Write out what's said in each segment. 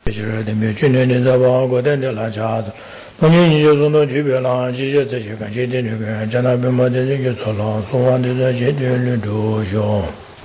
的没有去年的在包国的拉家子，当年你就从那区别了，这些这些感觉的那个，在那边嘛的这个错了，说完的这些的都有。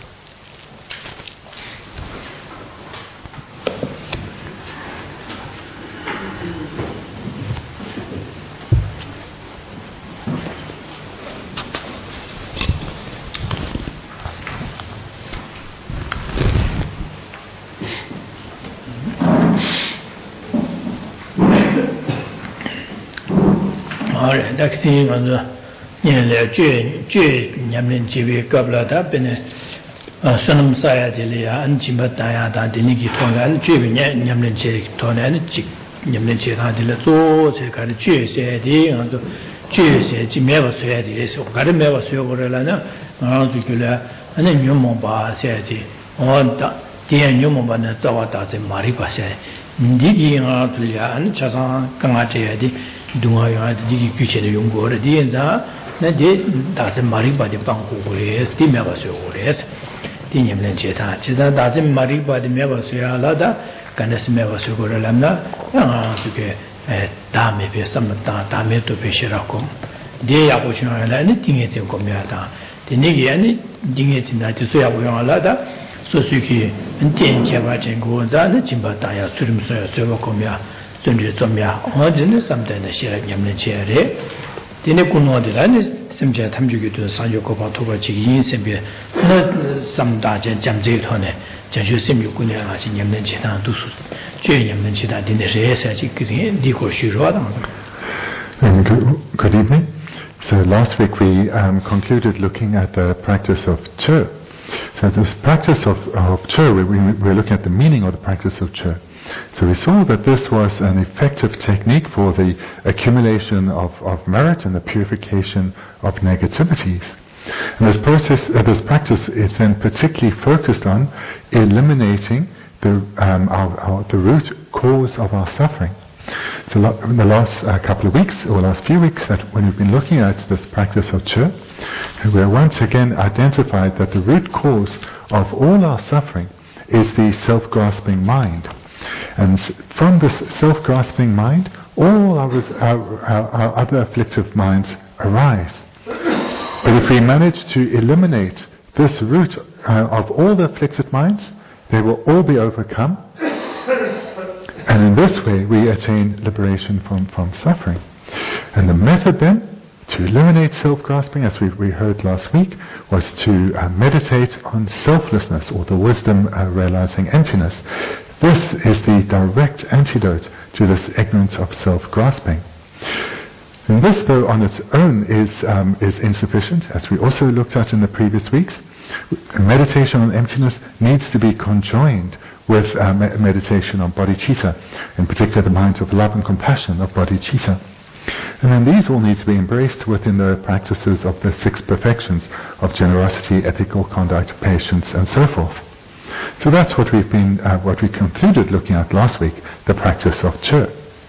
那个情况是，因为最年龄级别高不了，他本来说那么啥呀的了呀，俺起码大呀，他的那个同样最年龄级同样的年龄级他的了，做这个的最些的，俺都最些就没法说的，是我看的没法说过来了呢，俺就觉得，俺那女模吧些的，我打第二女模吧呢，到我打在马里巴些，你的俺对呀，俺加上刚刚这样的。东亚用的这个具体的用过的，第一张那这大致马里巴的帮护过来，第没法说过来，第二能接他，其实大致马里巴的没法说啊，老大干的是没法说过来了呢，啊这个大没别什么大没都别写了工，第也不行了，你定也真过没大，第那个你定也真的就是也不用了的。所以去电解吧，经过咱那金巴大呀，虽然说不过没啊。甚至怎么样？我真的上代的写了年龄节的，今天工作的人呢，甚至他们就觉得上学国防托过几个人身边，那上大家讲这一套呢，讲就身边姑娘啊，是年龄节上都是最年龄节上真的是也是这个人离过虚弱的。 Good evening. So last week we concluded looking at the practice of Che. So this practice of Che, we're looking at the meaning of the practice of Che. So we saw that this was an effective technique for the accumulation of merit and the purification of negativities. And this practice is then particularly focused on eliminating the root cause of our suffering. So in the last couple of weeks, or last few weeks, that when we've been looking at this practice of Che, we have once again identified that the root cause of all our suffering is the self-grasping mind. And from this self-grasping mind, all our other afflictive minds arise. But if we manage to eliminate this root of all the afflicted minds, they will all be overcome. And in this way, we attain liberation from suffering. And the method then, to eliminate self-grasping, as we heard last week, was to meditate on selflessness, or the wisdom realizing emptiness. This is the direct antidote to this ignorance of self-grasping. And this, though, on its own is insufficient, as we also looked at in the previous weeks. Meditation on emptiness needs to be conjoined with meditation on bodhicitta, in particular the minds of love and compassion of bodhicitta. And then these all need to be embraced within the practices of the 6 perfections of generosity, ethical conduct, patience, and so forth. So that's what we concluded looking at last week, the practice of Che.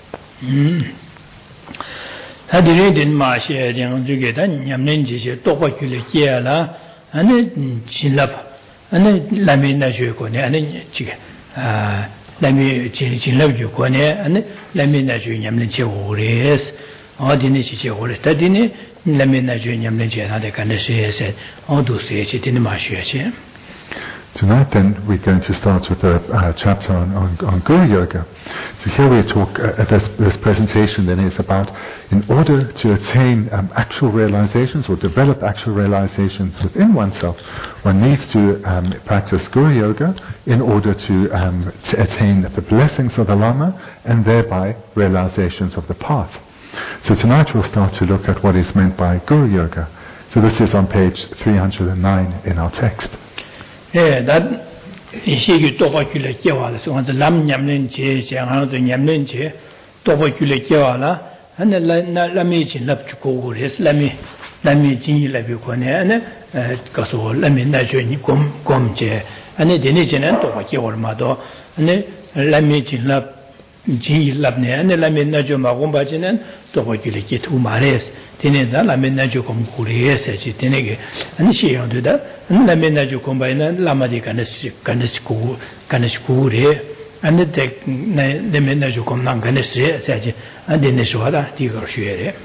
他的那点嘛些，讲这个他年龄这些多过去了解了，俺那进了，俺那来没那学过呢，俺那这个来没进了学过呢，俺那来没那学年龄结合的，我的那些结合的，他的呢来没那学年龄结他的干的是些，我都是些的嘛学些。 Tonight then we're going to start with a chapter on Guru Yoga. So here we talk, this presentation then is about, in order to attain actual realizations or develop actual realizations within oneself, one needs to practice Guru Yoga in order to attain the blessings of the Lama and thereby realizations of the path. So tonight we'll start to look at what is meant by Guru Yoga. So this is on page 309 in our text. 那一些个多过去了计划了，说是南年龄节，像好多年龄节多过去了计划了，那没进来就过过的，是那没进去来别过呢，告诉我那没那就你光节，那点那些人多过计划了嘛多，那没进来。进入呢，那边那就马公把今年多过去了，接土马来斯，今年咱那边那就讲古来是去的那个，西洋对的，那边那就讲白那拉玛的干的是古的， and the tech the manager come down can say and then the soda tigger share.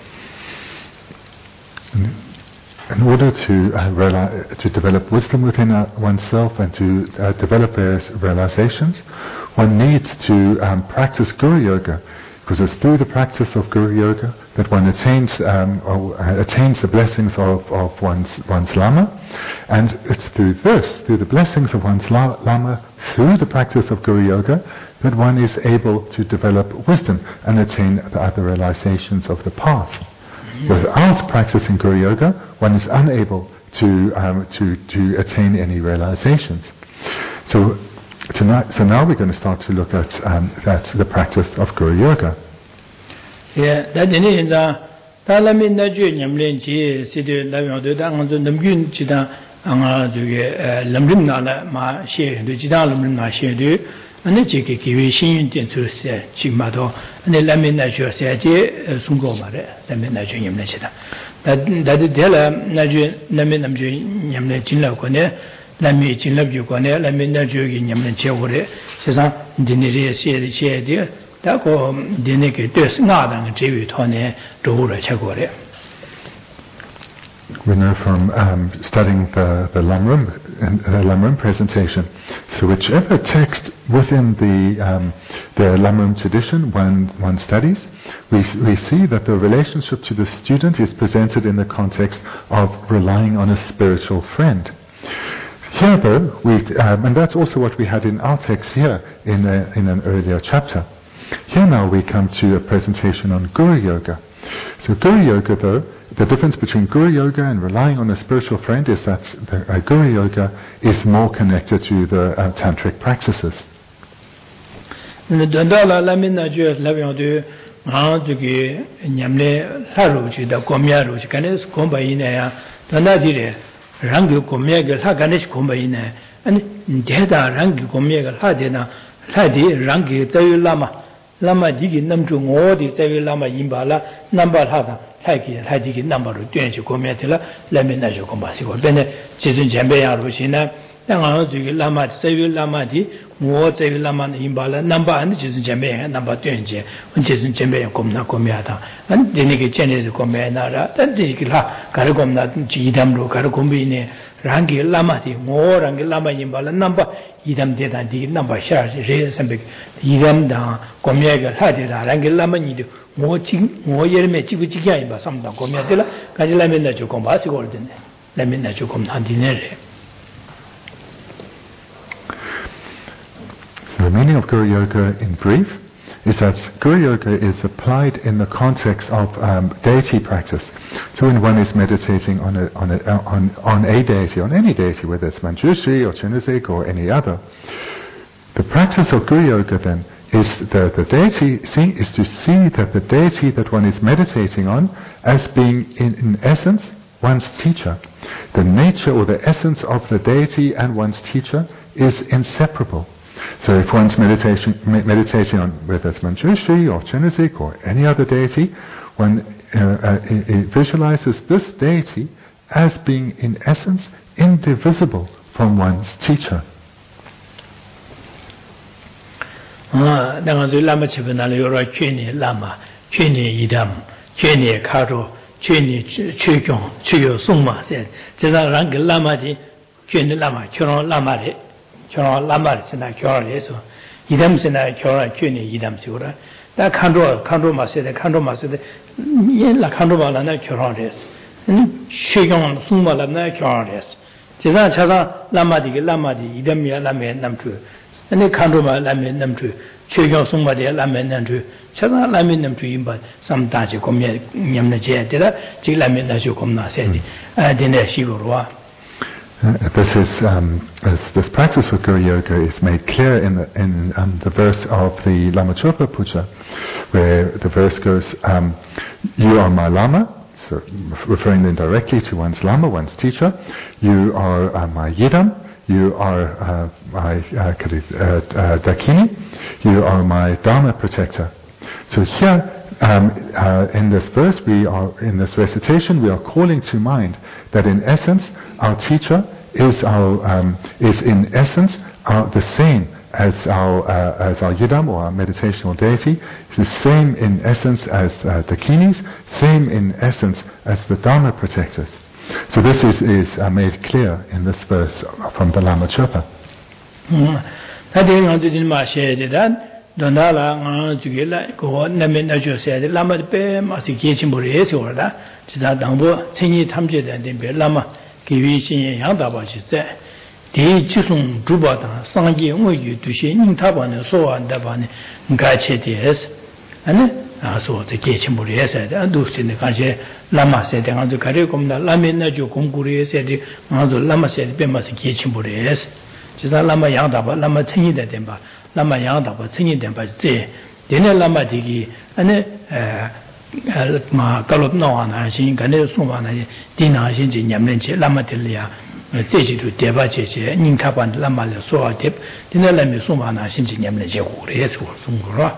In order to develop wisdom within oneself and to develop various realizations, one needs to practice Guru Yoga, because it's through the practice of Guru Yoga that one attains the blessings of one's Lama, and it's through the blessings of one's Lama, through the practice of Guru Yoga, that one is able to develop wisdom and attain the other realizations of the path. Without practicing Guru Yoga, one is unable to attain any realizations. So now we're going to start to look at the practice of Guru Yoga. Yeah, that is Talamin Naju Yamlin Chi, City Lavion, the Namun Chida, Lamrim Nala, Ma She, the Chida Lamrim Ma She do, and the Chiki Shin to Chimado, and the Lamin Naju Saji, Sungo Mare, Lamin Naju Yamlin. That is Della Naju Lamin Yamlin Chilla Kone, Lami Chilab Yukone, Lamin Naju Yamlin Chavore, Cesar, Dineri, Shea, dear. We now from studying the Lamrim presentation. So whichever text within the Lamrim tradition one studies, we see that the relationship to the student is presented in the context of relying on a spiritual friend. Here though, and that's also what we had in our text here in an earlier chapter. Here now we come to a presentation on Guru Yoga. So Guru Yoga though, the difference between Guru Yoga and relying on a spiritual friend is that Guru Yoga is more connected to the tantric practices. Lama digi namju ngodi tsawi lama yimbala namba hada thai digi namba ru tuen chi komya tila lami na jo komba si ko bene chizun jembe ya ru sina nga digi lama tsawi lama di ngo tsawi lama yimbala namba an chizun jembe ya namba tuen chi chizun jembe ya komna komya ta an deni ke chene se komya na ra ta digi la kar komna ji idam ru kar kombi ne rangi lama di ngo rangi lama yimbala namba idam de da di namba sha re sambe idam da komya ga ha de da rangi lama ni de ngo yerme chi bu chi ya ba samda komya de la ka ji lama na jo kom ba si ko de ne lama na jo kom na di ne re. The meaning of Guru Yoga in brief is that Guru Yoga is applied in the context of deity practice. So when one is meditating on a deity, on any deity, whether it's Manjushri or Chunasik or any other, the practice of Guru Yoga then is the deity is to see that the deity that one is meditating on as being in essence one's teacher. The nature or the essence of the deity and one's teacher is inseparable. So if one's meditating on whether it's Manjushri or Chunasik or any other deity, one visualizes this deity as being in essence indivisible from one's teacher. Chora lamar sina chora yeso idam sina chora kyuni idam siura da khandro ma se yen la khandro ma la na chora res ni shigong summa la na chora res jesa chaza lama di idam ya la me nam tu ani khandro ma la me nam tu shigong summa de la me nam tu chaza la me nam tu imba sam ta ji kom ye nyam na je de la ji la me na ju kom na se di a de ne shi go ro. This practice of Guru Yoga is made clear in the verse of the Lama Chopa Puja, where the verse goes, "You are my Lama," so referring then directly to one's Lama, one's teacher. "You are my Yidam," you are my Dakini, you are my Dharma protector. So here, in this verse, in this recitation, we are calling to mind that in essence, our teacher is in essence the same as our Yidam or our meditational deity. It's the same in essence as the Kinis, same in essence as the Dharma protectors. So this is made clear in this verse from the Lama Chöpa. Dondala Jugila, go Namin Ajo said, Lama Be Massication Boreas or that, Chizadambo, Tini Tamjed and the Lama, Kivishin Yandaba, she said. The Chisum Drubata, Sangi, Moyu, Tushin, Taban, so and Daban, Gachetes, and so the Kitchen Boreas said, and do in the Kanche, Lama said, and the Karekum, the Lamin Ajo Kunguri said, and the Lama said, Bemas Kitchen Boreas. Lama Yandaba, Lama Tini the Demba, Lama Yandaba, Tini Demba, Dene Lama Digi, and Ma Galop Noana, Shin, Ganel Sumana, Dina, Shin, Yamenche, Lama Telia, Teji to Debache, Ninkapan, Lama, Soa Tip, Dina Lami Sumana, Shin, Yamenche, yes, Sungura.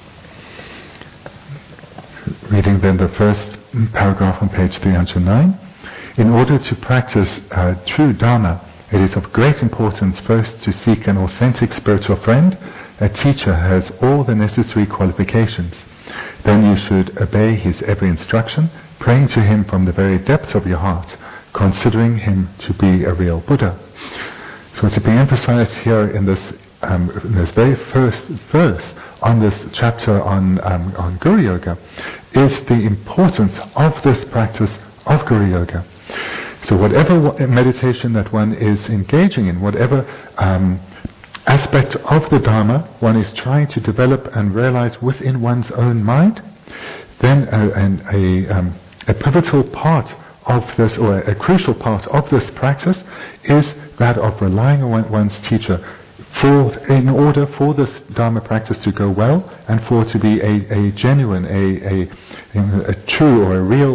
Reading then the first paragraph on page 309. In order to practice true Dharma, it is of great importance first to seek an authentic spiritual friend, a teacher who has all the necessary qualifications. Then you should obey his every instruction, praying to him from the very depths of your heart, considering him to be a real Buddha. So to be emphasized here in this very first verse on this chapter on Guru Yoga is the importance of this practice of Guru Yoga. So whatever meditation that one is engaging in, whatever aspect of the Dharma one is trying to develop and realize within one's own mind, then a pivotal part of this, or a crucial part of this practice, is that of relying on one's teacher in order for this Dharma practice to go well and for it to be a genuine, a true or a real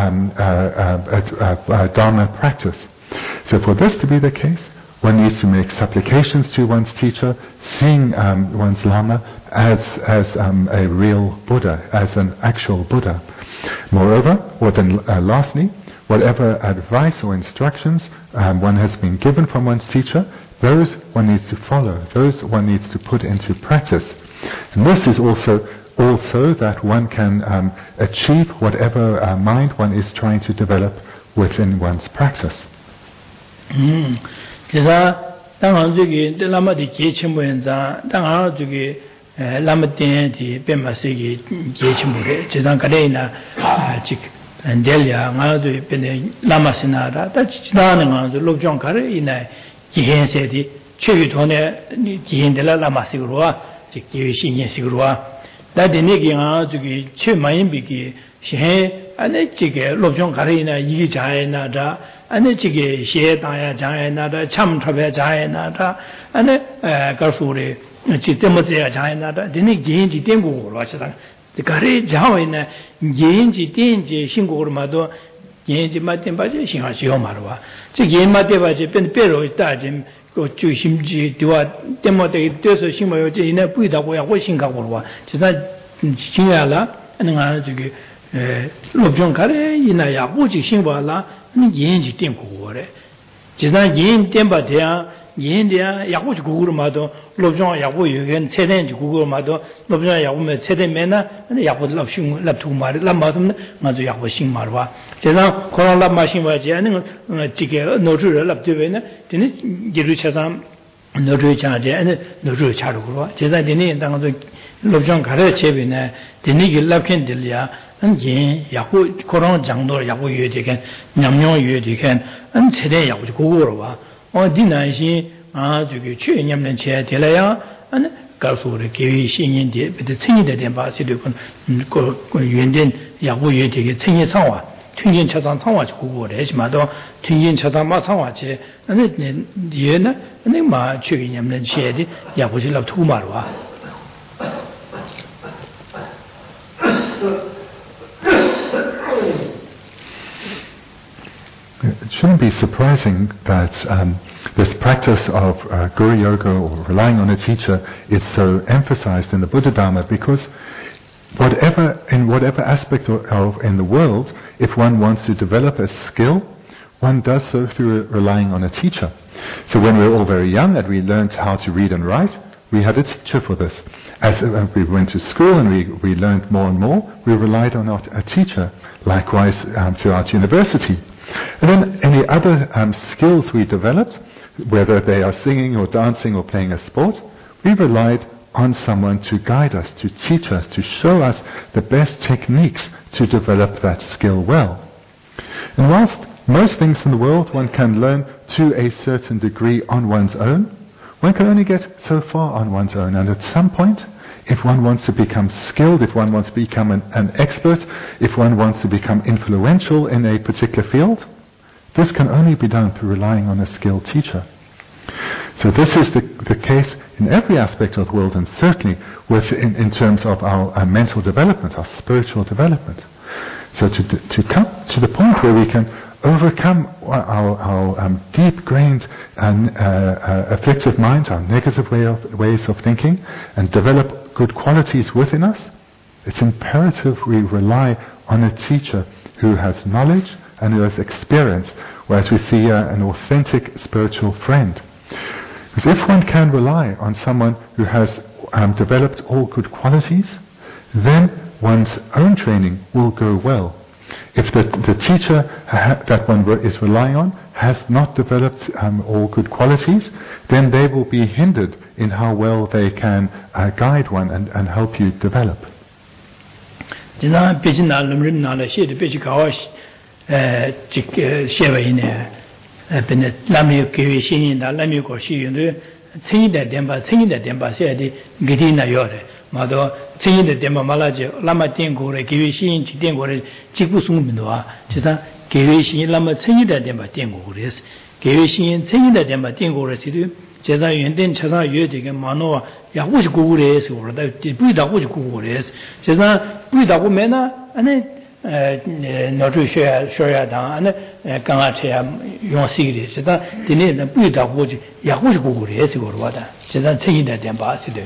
Dharma practice. So for this to be the case, one needs to make supplications to one's teacher, seeing one's Lama as a real Buddha, as an actual Buddha. Moreover, lastly, whatever advice or instructions one has been given from one's teacher, those one needs to follow, those one needs to put into practice. And this is also that one can achieve whatever mind one is trying to develop within one's practice. That the Nigga to get Chimayimbi, she had an etiquette, Lobjon Karina, Yijay Nada, an etiquette, Shetaya Jayanada, Cham Trabe Jayanada, and a Garsuri, Chitemozia Jayanada, the Niggi Dengu, Rochester. The Kari Jawina, Genji Denji, Shingurmado, Genji Matimbaji, Shingashomarwa. Chicken Matebaji, Penpero is Tajim. To Shimji, do a demote, there's a shimmer in a Buddha way of washing Kawa. Just not Chinala, and I to get Lobjon Kare, in a Yabuji Shimbala, and Yenji Tempo. Just not Yen Temba there, Yendia, Yabuji Gurumado, Lobjon Yabu, you can say then to Google Mado, Lobjon Yabu, Sedemena, and Yabu Lopshing Laptumar, Lamatum, Mazu Yabushing Marwa. Just now, Corona machine was Jan, Chica, no true Laptuvena, didn't Jerusalem, no true charge, and no true Charugua. Just I didn't know the Lobjon Karachevina, the Nigel Lapkin Delia, and Jen, Yahu, Coron Jangdo, Yahu Yudikan, Namyon Yudikan, and today Yahu Gurova, or deny she, to get Yam and Chair Telea, and Garsur, Kiwi, Shin, but the thing that Ambassador Yundin, Yahu Yudik, Tin Sawa. Twin Chazan Sawach, who would Esmado, Twin Chazan Masawache, and then Yena, and then Ma Chugin and Shady, Yapuzilla Tumarwa. It shouldn't be surprising that this practice of Guru Yoga or relying on a teacher is so emphasized in the Buddha Dharma, because in whatever aspect of in the world, if one wants to develop a skill, one does so through relying on a teacher. So when we're all very young and we learned how to read and write, we had a teacher for this. As we went to school and we learned more and more, we relied on a teacher. Likewise, throughout university. And then any other skills we developed, whether they are singing or dancing or playing a sport, we relied on someone to guide us, to teach us, to show us the best techniques to develop that skill well. And whilst most things in the world one can learn to a certain degree on one's own, one can only get so far on one's own. And at some point, if one wants to become skilled, if one wants to become an expert, if one wants to become influential in a particular field, this can only be done through relying on a skilled teacher. So this is the case in every aspect of the world, and certainly in terms of our mental development, our spiritual development. So to come to the point where we can overcome our deep-grained and afflictive minds, our negative ways of thinking, and develop good qualities within us, it's imperative we rely on a teacher who has knowledge and who has experience, whereas we see an authentic spiritual friend. Because if one can rely on someone who has developed all good qualities, then one's own training will go well. If the teacher that one is relying on has not developed all good qualities, then they will be hindered in how well they can guide one and help you develop. 마도 생일에 되면 말하지 라마 땡고래 계획신 땡고래 직부승민도와 제가 계획신 라마 생일에 되면 땡고래스 계획신 생일에 되면 땡고래스도 제가 연된 차사 유되게 만노와 야고시 고고래스 그러다 부이다고시 고고래스 제가 부이다고 매나 아니 너도 쉬어야다 아니 강아체야 용시리 제가 디네는 부이다고지 야고시 고고래스 그러다 제가 생일에 되면 봐시도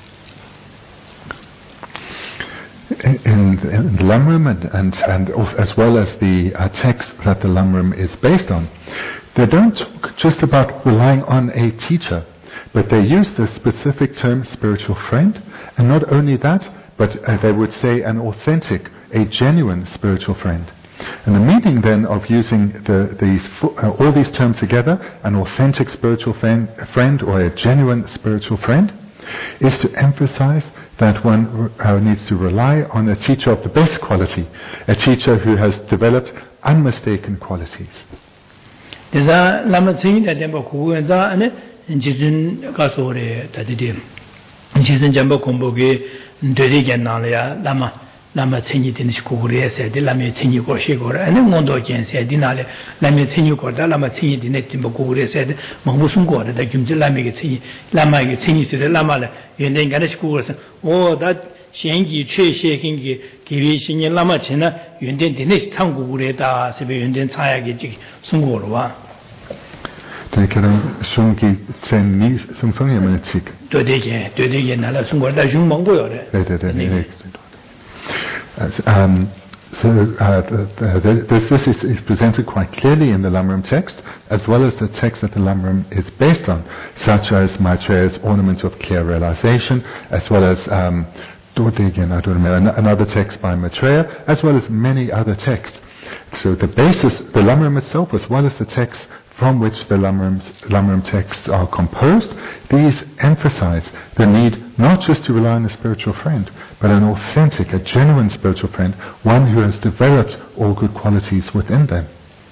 In the Lamrim and also, as well as the text that the Lamrim is based on, they don't talk just about relying on a teacher, but they use the specific term spiritual friend, and not only that, but they would say an authentic, a genuine spiritual friend. And the meaning then of using all these terms together, an authentic spiritual friend or a genuine spiritual friend, is to emphasize that one needs to rely on a teacher of the best quality, a teacher who has developed unmistaken qualities. lama tsenyi teni shikukure se de lama tsenyi ko shikore ane ngondo jen se di nale lama tsenyi ko da lama tsenyi teni timba kukure se de mangbu sungko da gyumzi lama ki tsenyi se de lama la yenden gana shikukure se o da shengi chwe shekingi kiwi shingi lama chena yenden teni shitang kukure da sebe yenden tsaya ki jik sungko rwa shungi tsenyi sungsongye mana chik dode nala sungko da shung mangbo yore This is presented quite clearly in the Lamrim text, as well as the text that the Lamrim is based on, such as Maitreya's Ornament of Clear Realization, as well as another text by Maitreya, as well as many other texts. So the basis, the Lamrim itself, as well as the texts from which the Lamrim texts are composed, these emphasize the need not just to rely on a spiritual friend, but an authentic, a genuine spiritual friend, one who has developed all good qualities within them.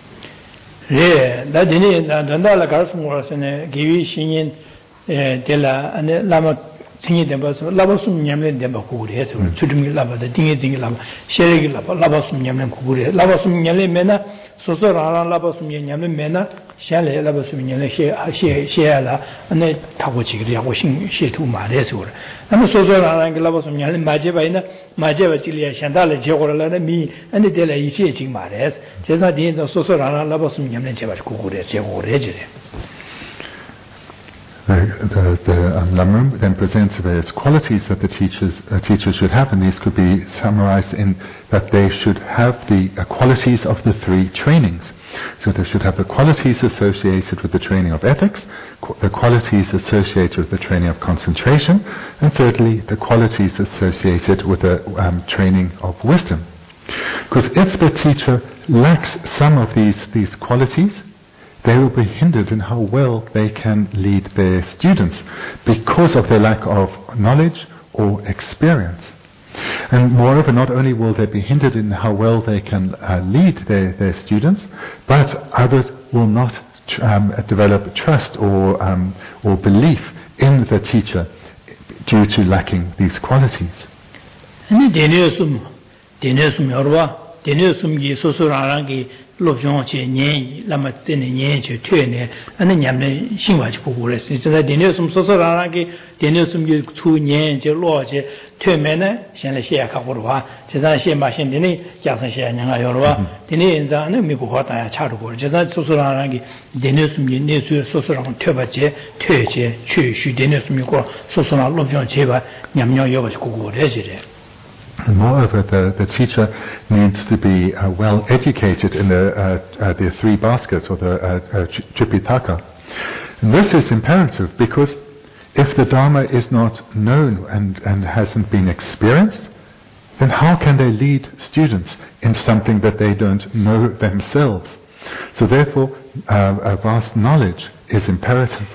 생이 되어서 라바숨 냠는 데바 고구리 해서 주름이 라바다 딩이 라바 셰레기 라바숨 냠는 고구리 라바숨 냠는 메나 소소라라 라바숨 냠는 메나 샤레 라바숨 냠는 셰야라 안에 타고 지기리 하고 시투 말해서 그래 아무 소소라라 라바숨 냠는 마제바이나 마제바 지리야 샨달레 제고라라 미 안에 데라 이시에 지 말해서 제가 뒤에서 소소라라 라바숨 냠는 제바 고구리 제고래 지래 Lamrim then presents various qualities that the teacher should have, and these could be summarized in that they should have the qualities of the three trainings. So they should have the qualities associated with the training of ethics, the qualities associated with the training of concentration, and thirdly, the qualities associated with the training of wisdom. Because if the teacher lacks some of these qualities, they will be hindered in how well they can lead their students because of their lack of knowledge or experience. And moreover, not only will they be hindered in how well they can lead their students, but others will not develop trust or belief in the teacher due to lacking these qualities. lobjong che nyen lama tene nyen che tue ne ane nyamne shingwa chi kukure si tsa dene sum soso rara ki dene sum yu tu nyen che lo che tue me ne shen le xie ka kurwa che zan xie ma shen dene jasan xie nyanga yorwa dene yin zan ane mi kuwa tanya cha rukur che zan soso rara ki dene sum yu ne su soso rara tue ba che tue che chu shu dene sum yu kuwa soso rara lobjong che ba nyamnyo yoba chi kukure si re. And moreover, the teacher needs to be well educated in the three baskets, or the Tripitaka. And this is imperative because if the Dharma is not known and hasn't been experienced, then how can they lead students in something that they don't know themselves? So therefore, a vast knowledge is imperative.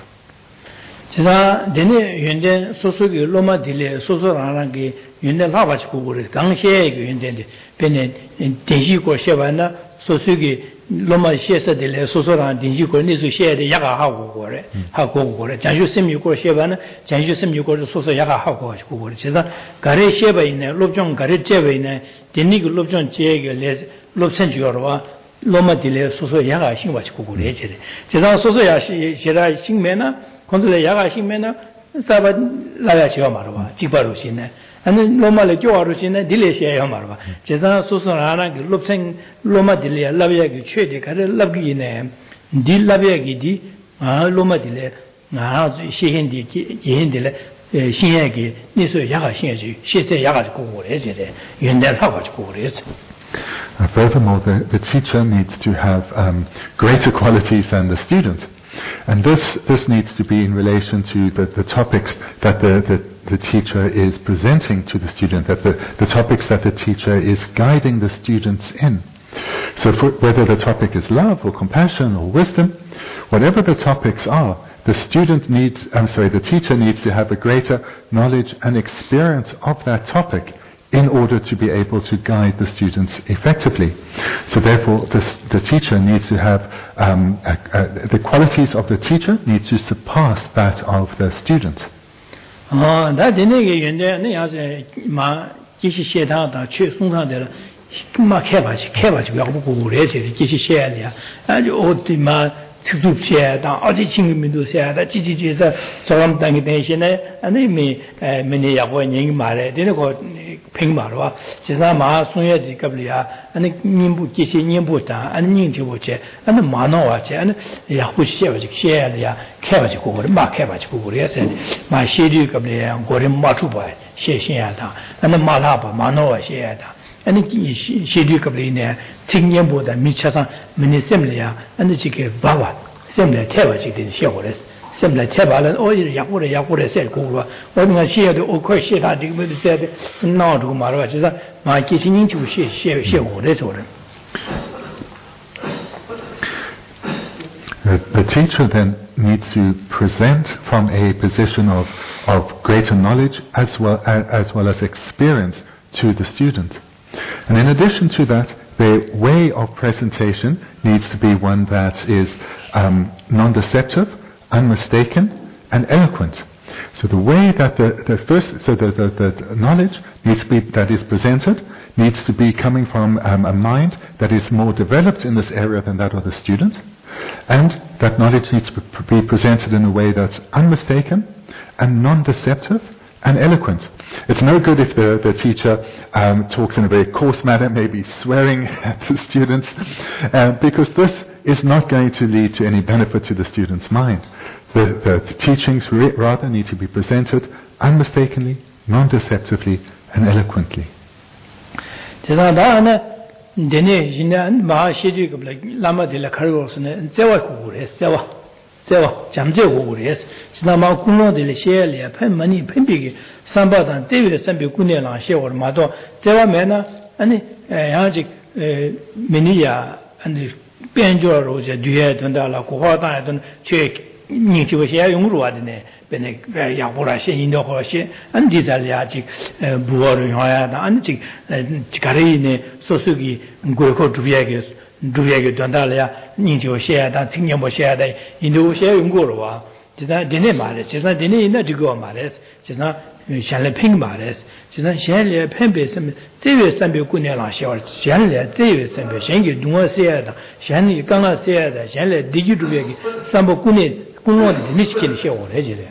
지사 데네 연대 소소기 로마 딜레 소소라랑게 연대 라바치 고고레 강셰게 연대데 베네 대시고 셰바나 소소기 로마 셰서딜레 소소랑 대시고 니수 셰데 야가 하고 고래 하고 고래 장주 심유고 셰바나 장주 심유고 소소 야가 하고 고래 지사 가레 셰바 있네 롭종 가레 제베 있네 데니고 롭종 제게 레 롭천 주어와 로마 딜레 소소 야가 신바치 고고레 제레 지사 소소 야 제라 신메나 건들에 야가시면은 사바 라야시오 말아 지바로시네 아니 로마를 교화로시네 딜레시야 말아 제가 소소라나 롭생 로마 딜레 라비야기 최대 가르 랍기네 딜 라비야기디 아 로마 딜레 나 시힌디 지힌딜레 신야기 니소 야가신야지 시세 야가지 고고래 제래 연대 하고지 고고래서. Furthermore, the teacher needs to have greater qualities than the student. And this needs to be in relation to the topics that the teacher is presenting to the student, that the topics that the teacher is guiding the students in. So whether the topic is love or compassion or wisdom, whatever the topics are, the teacher needs to have a greater knowledge and experience of that topic in order to be able to guide the students effectively. So therefore, the teacher needs to have, the qualities of the teacher need to surpass that of the student. 다 어디 친구들도 세다 지지지서 저람 땅에 대신에 아니 미니 야고 얘기 말해 되는 거 팽말와 지사 마 송여지 갑리야 아니 님부 지시 님부다 아니 님지고체 아니 만어와체 아니 야고 시여지 시야야 캐바지 고거를 막 캐바지 고거래서 마 시리 갑리야 고래 맞추봐 시신야다 아니 말하봐 만어와 시야다 아니 시리 갑리네 칭년보다 미쳐서 미니셈리야 아니 지게 봐봐 셈래 태바지 된 시고래 셈래 태바는 어디 약고래 셀 고로 어디가 시에도 오커 시다 지금 세대 나오고 말아 진짜 마 기신인 주 시고래 저래. The teacher then needs to present from a position of greater knowledge as well as experience to the student. And in addition to that, the way of presentation needs to be one that is non-deceptive, unmistaken, and eloquent. So the way that the knowledge needs to be that is presented needs to be coming from a mind that is more developed in this area than that of the student, and that knowledge needs to be presented in a way that's unmistaken and non-deceptive and eloquent. It's no good if the teacher talks in a very coarse manner, maybe swearing at the students, because this is not going to lead to any benefit to the student's mind. The teachings rather need to be presented unmistakably, non-deceptively, and eloquently. Shall ping mares, Shall Pembe, Zewe Sambu Kunela Shell, Shall Zewe Sambu, Shangi, Duma Seada, Shani Ganga Seada, Shall Digitubegi, Sambo Kune, Kuno, Niskin Show, Regile.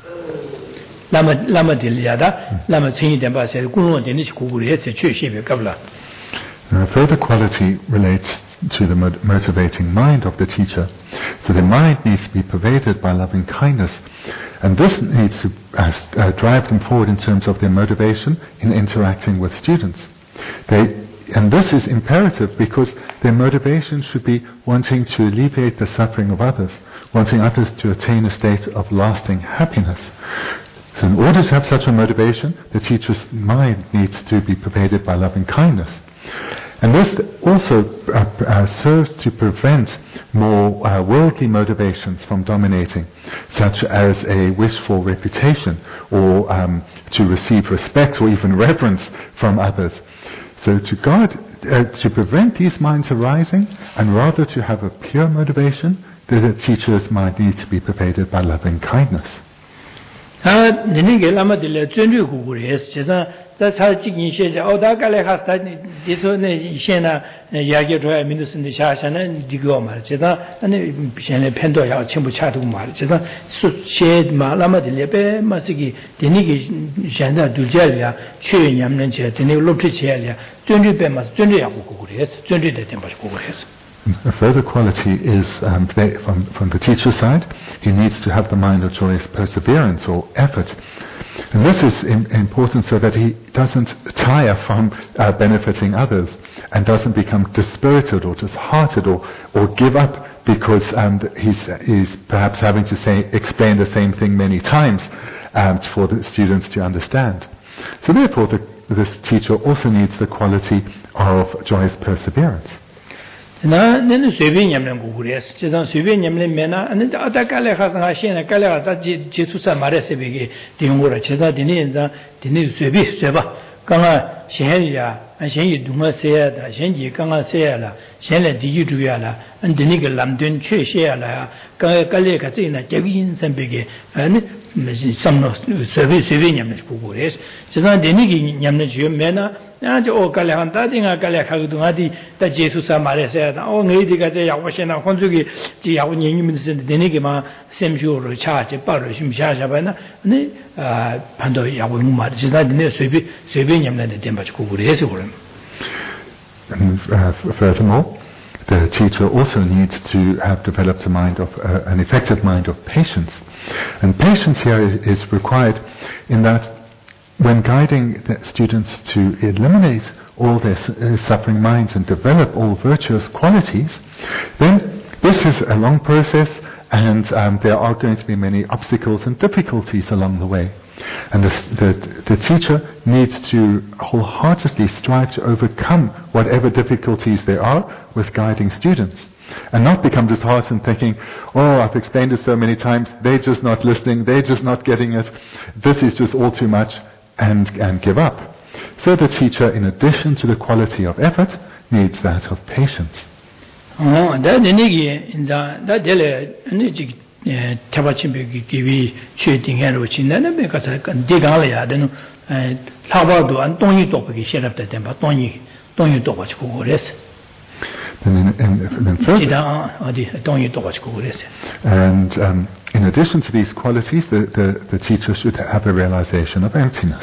Lama Diliada, Lama Tini Demba said, Kuno, Denisku, yes, a church, Kabla. A further quality relates to the motivating mind of the teacher. So the mind needs to be pervaded by loving kindness, and this needs to drive them forward in terms of their motivation in interacting with students. And this is imperative because their motivation should be wanting to alleviate the suffering of others, wanting others to attain a state of lasting happiness. So in order to have such a motivation, the teacher's mind needs to be pervaded by loving kindness. And this also serves to prevent more worldly motivations from dominating, such as a wish for reputation or to receive respect or even reverence from others. So to prevent these minds arising and rather to have a pure motivation, the teacher's mind needs to be pervaded by loving kindness. That's how Chicken says, oh, that guy has that. This one is Shana, Yagio, Minister in the Shashan, and Digoma, and Shana Pendo, Chimbuchatu Marchesa, so shed Malama de Lepe, Masiki, the Niki Shana, Dujelia, Chewing Yamnancha, the new Lopicelia, 20 Bemas, 20 Abukuris, 20 the Tempus. A further quality is from the teacher's side, he needs to have the mind of joyous perseverance or effort. And this is important so that he doesn't tire from benefiting others and doesn't become dispirited or disheartened or give up because he's perhaps having to explain the same thing many times for the students to understand. So therefore this teacher also needs the quality of joyous perseverance. Then Swimming Yamlan Gugures, Chizan Swimming Yamlin Mena, and the Atacale has a Shana Calera, Jesusa Maresebigi, Dimura Chesa, Diniza, Dinis Swibi, Seba, Kanga, Shehelia, and Shengi Duma Seada, Shengi Kanga Seala, Shella Dijuala, and Dinigal Lamdun Che Sheala, Kale Katina, Javin Sambigi, and some Swimming Yamlan Gugures, Chizan Dinigi Yamlan Mena. And oh, Calahanta, Calahadumadi, that Jesus Amare said, oh, Nadiga, Yawashana, Honsugi, Yawanis, the Denigima, Semju, Charge, Parushim Shashabana, Pando Yawuma, which is not near Swivium and the Tempachku. Furthermore, the teacher also needs to have developed an effective mind of patience. And patience here is required in that when guiding the students to eliminate all their suffering minds and develop all virtuous qualities, then this is a long process and there are going to be many obstacles and difficulties along the way. And the teacher needs to wholeheartedly strive to overcome whatever difficulties there are with guiding students. And not become disheartened thinking, oh, I've explained it so many times, they're just not listening, they're just not getting it, this is just all too much, and give up. So the teacher, in addition to the quality of effort, needs that of patience. And in addition to these qualities, the teacher should have a realization of emptiness.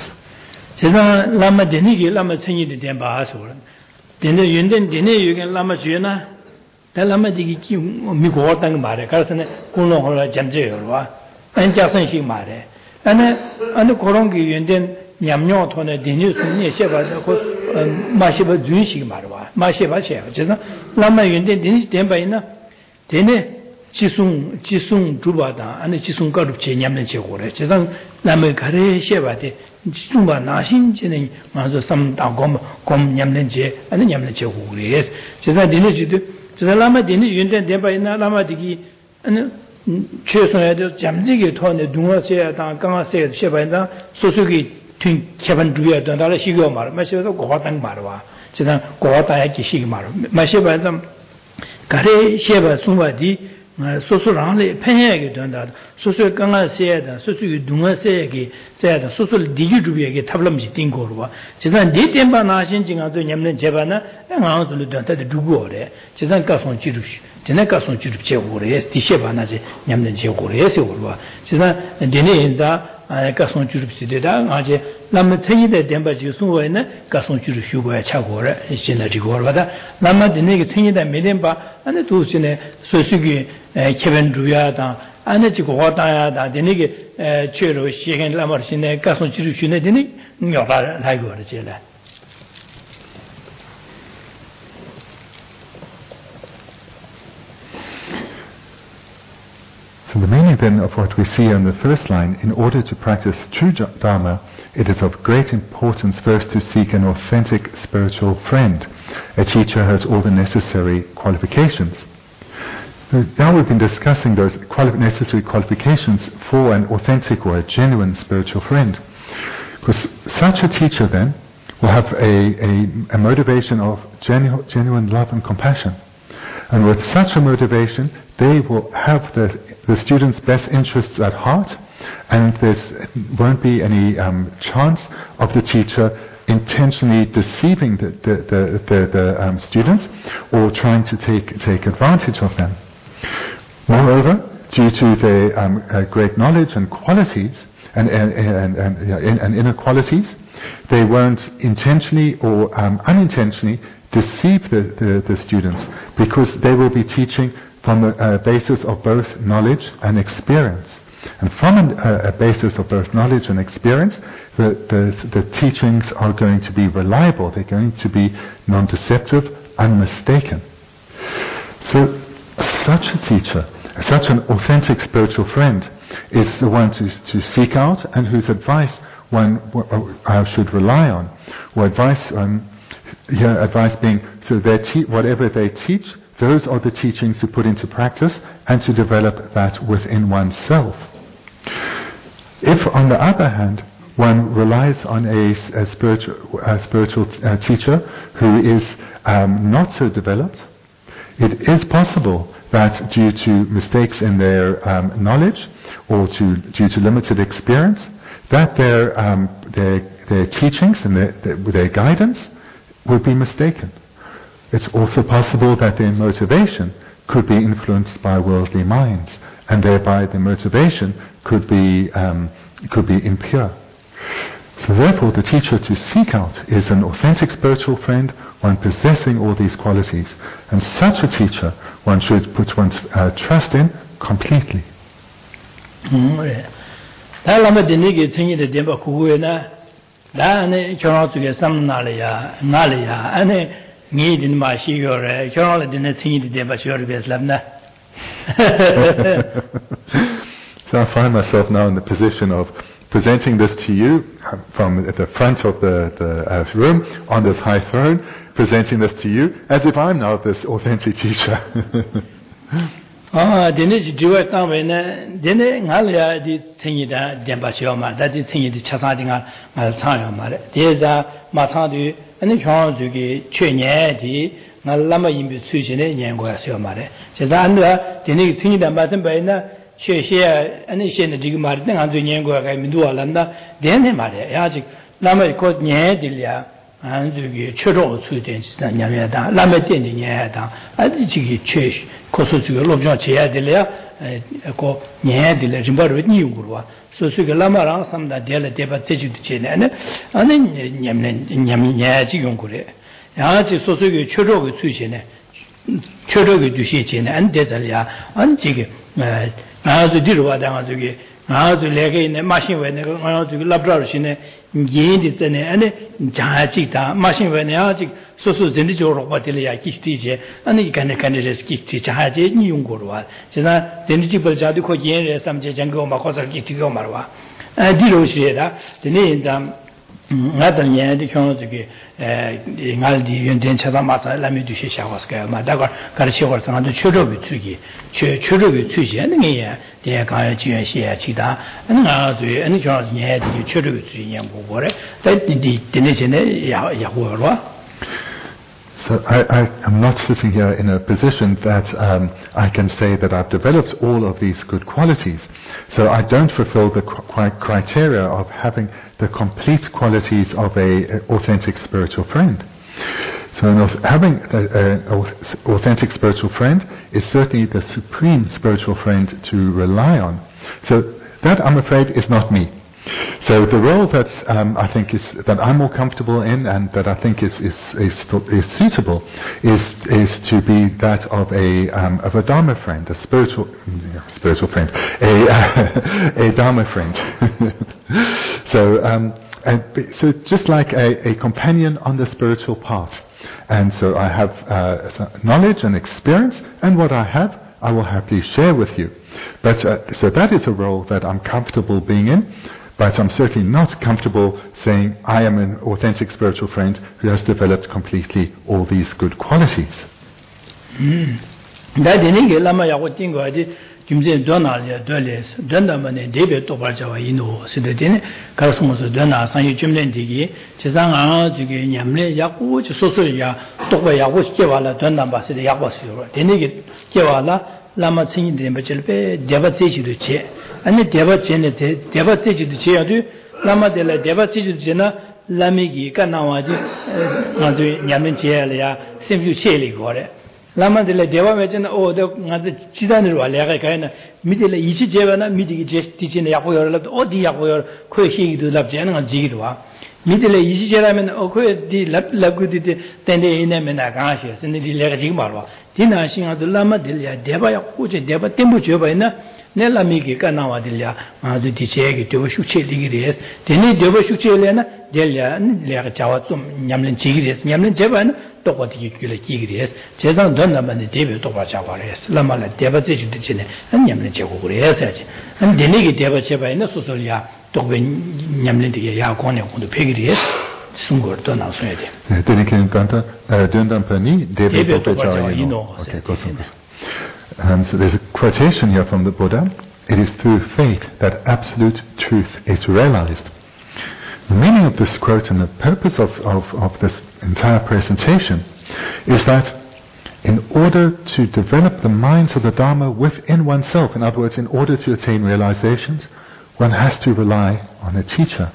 달라마디기 미고 땅 말에 가서는 공론을 잠재요와 안자선식 말에 안에 그런 게 연된 냠뇨 돈에 되는 순이 셔봐도 마시바 준식 말와 마시바 셔 그래서 라마 연된 되는 템바이나 되네 지숭 주바다 안에 지숭 가루 제냠는 제고래 제상 남의 가래 셔봐대 지숭바 나신지는 맞아 삼다곰 곰 냠는 제 아니 냠는 제고래 제가 되는지도 제가 라마 되는 연된 템바이나 라마디기 아니 최소한도 잠지기 돈에 동화세야 당 강화세 셔봐다 소수기 튼 개반 주야도 나라 시고 말 마셔도 고화당 말와 지난 고화다야기 시기 말 마셔봐도 가래 셔봐 숨바디 소소랑에 팽해게 된다 소소 강화세야다 소수기 동화세야기 세야다 소소 디기 주비에게 탑람지 띵고로와 지난 네 템바 나신 징아도 냠는 제바나 강화도 된다 두고래 지난 가송 지루시 지난 가송 지루 제고래 디셰바나지 냠는 제고래 세고로와 지난 데네 인자 가송 주릅시대다 아제 남의 생이대 덴바지 수고에는 가송 주르 휴고에 차고래 시나지고르다 남마드네게 생이대 메덴바 안에 두시네 소수기 케벤 주야다 안에 지고 와다야다 데네게 최로 시행 라마르시네 가송 주르 휴네 데네 녀가 라이고르 제라 So the meaning then of what we see on the first line, in order to practice true Dharma, it is of great importance first to seek an authentic spiritual friend. A teacher has all the necessary qualifications. So now we've been discussing those necessary qualifications for an authentic or a genuine spiritual friend. Because such a teacher then will have a motivation of genuine love and compassion. And with such a motivation, they will have the students' best interests at heart, and there won't be any chance of the teacher intentionally deceiving the students or trying to take advantage of them. Moreover, due to their great knowledge and qualities and inner qualities, they won't intentionally or unintentionally deceive the students, because they will be teaching from a basis of both knowledge and experience. And from a basis of both knowledge and experience, the teachings are going to be reliable, they're going to be non-deceptive, unmistaken. So such a teacher, such an authentic spiritual friend, is the one to seek out and whose advice one should rely on, or advice being, so whatever they teach, those are the teachings to put into practice and to develop that within oneself. If, on the other hand, one relies on a spiritual teacher who is not so developed, it is possible that due to mistakes in their knowledge or due to limited experience, that their teachings and their guidance would be mistaken. It's also possible that their motivation could be influenced by worldly minds, and thereby the motivation could be impure. So therefore, the teacher to seek out is an authentic spiritual friend, one possessing all these qualities, and such a teacher one should put one's trust in completely. So I find myself now in the position of presenting this to you from at the front of the room on this high throne, presenting this to you as if I'm now this authentic teacher. 초록이 두시지네 안 되잖냐 안 지게 나도 뒤로와다가 저기 나도 내게 있는 마신 왜 내가 나도 라브라르시네 얘기 있잖아 아니 자지다 마신 왜 내가 아직 소소 전리적으로 받들이야 기스티제 아니 간에레스 기스티 자지 니 용거로 와 제가 전리집을 자도 거기에 삼제 장고 막 거서 기스티고 말와 뒤로시에다 되네 나들 얘네들 경우저기 말디 연된 차사 마사 라미도 시샤와스가 마다가 가르치고서 아주 초록이 주기 초록이 주지 하는 게 대가 지연시에 지다 아니 아주 아니 저는 얘네들이 초록이 주냐 뭐래 되네전에 야고로 So I am not sitting here in a position that I can say that I've developed all of these good qualities. So I don't fulfill the criteria of having the complete qualities of an authentic spiritual friend. So having an authentic spiritual friend is certainly the supreme spiritual friend to rely on. So that, I'm afraid, is not me. So the role that I think that I'm more comfortable in, and that I think is suitable, is to be that of a Dharma friend, a spiritual friend, a Dharma friend. So just like a companion on the spiritual path, and so I have knowledge and experience, and what I have, I will happily share with you. But so that is a role that I'm comfortable being in. But I'm certainly not comfortable saying I am an authentic spiritual friend who has developed completely all these good qualities. 김제 전화를 돌려서 전담만에 대비 또 발자와 이노 시대되네 가르스모서 전화 상이 좀된디기 제상 아주게 냠래 약고 소소야 또가 약고 시켜발라 전담 봤을 약봤어요. 되네게 깨발라 라마 친인데 뭐절배 대바제지도 제 아니 대바제네 대바제지도 제야도 라마델라 대바제지도 제나 라미기 까나와지 아주 냠는 제야야 심주 셰리 거래 라마들레 대화매전 오도 나도 지단으로 와래가 가이나 미들레 이시 제바나 미디기 제스티지네 야고여라도 어디 야고여 코시기도 랍제는 안 지기도 와 미들레 이시 제라면 코디 랍랍구디 텐데 이네메나 가시 선디 레가 지금 말와 디나싱아도 라마들야 대바야 고제 대바 템부 줘바이나 넬라미기 까나와들야 아주 디체기 되고 슈체리기레스 데니 되고 슈체레나 델야 레가 자와 좀 냠는 지기레스 냠는 제바는 또 어떻게 길에 지기레스 제상 don나만데 대비 또 가자바레스 라마라 대바제주도 지네 안 냠는 제고 그래야지 안 데니기 대바 제바이나 소소리아 또 냠는 되게 야고네 고도 페기레스 순거도 나서야 돼 데니케는 간다 don담파니 대비 또 가자이노 오케이 고맙습니다. So there's a quotation here from the Buddha. It is through faith that absolute truth is realized. The meaning of this quote and the purpose of this entire presentation is that in order to develop the minds of the Dharma within oneself, in other words, in order to attain realizations, one has to rely on a teacher.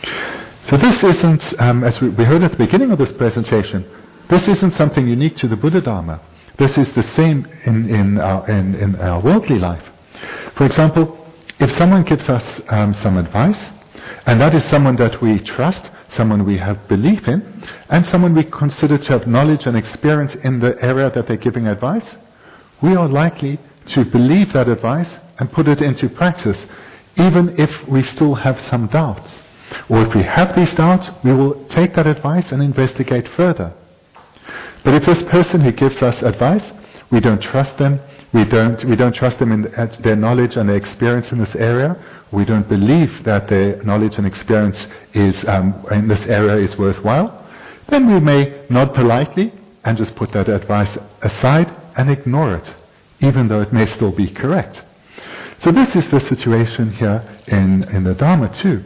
So this isn't, as we heard at the beginning of this presentation, this isn't something unique to the Buddha Dharma. This is the same in our worldly life. For example, if someone gives us some advice, and that is someone that we trust, someone we have belief in, and someone we consider to have knowledge and experience in the area that they're giving advice, we are likely to believe that advice and put it into practice, even if we still have some doubts. Or if we have these doubts, we will take that advice and investigate further. But if this person who gives us advice, we don't trust them, we don't trust them in their knowledge and their experience in this area, we don't believe that their knowledge and experience is in this area is worthwhile, then we may nod politely and just put that advice aside and ignore it, even though it may still be correct. So this is the situation here in the Dharma too.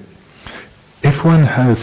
If one has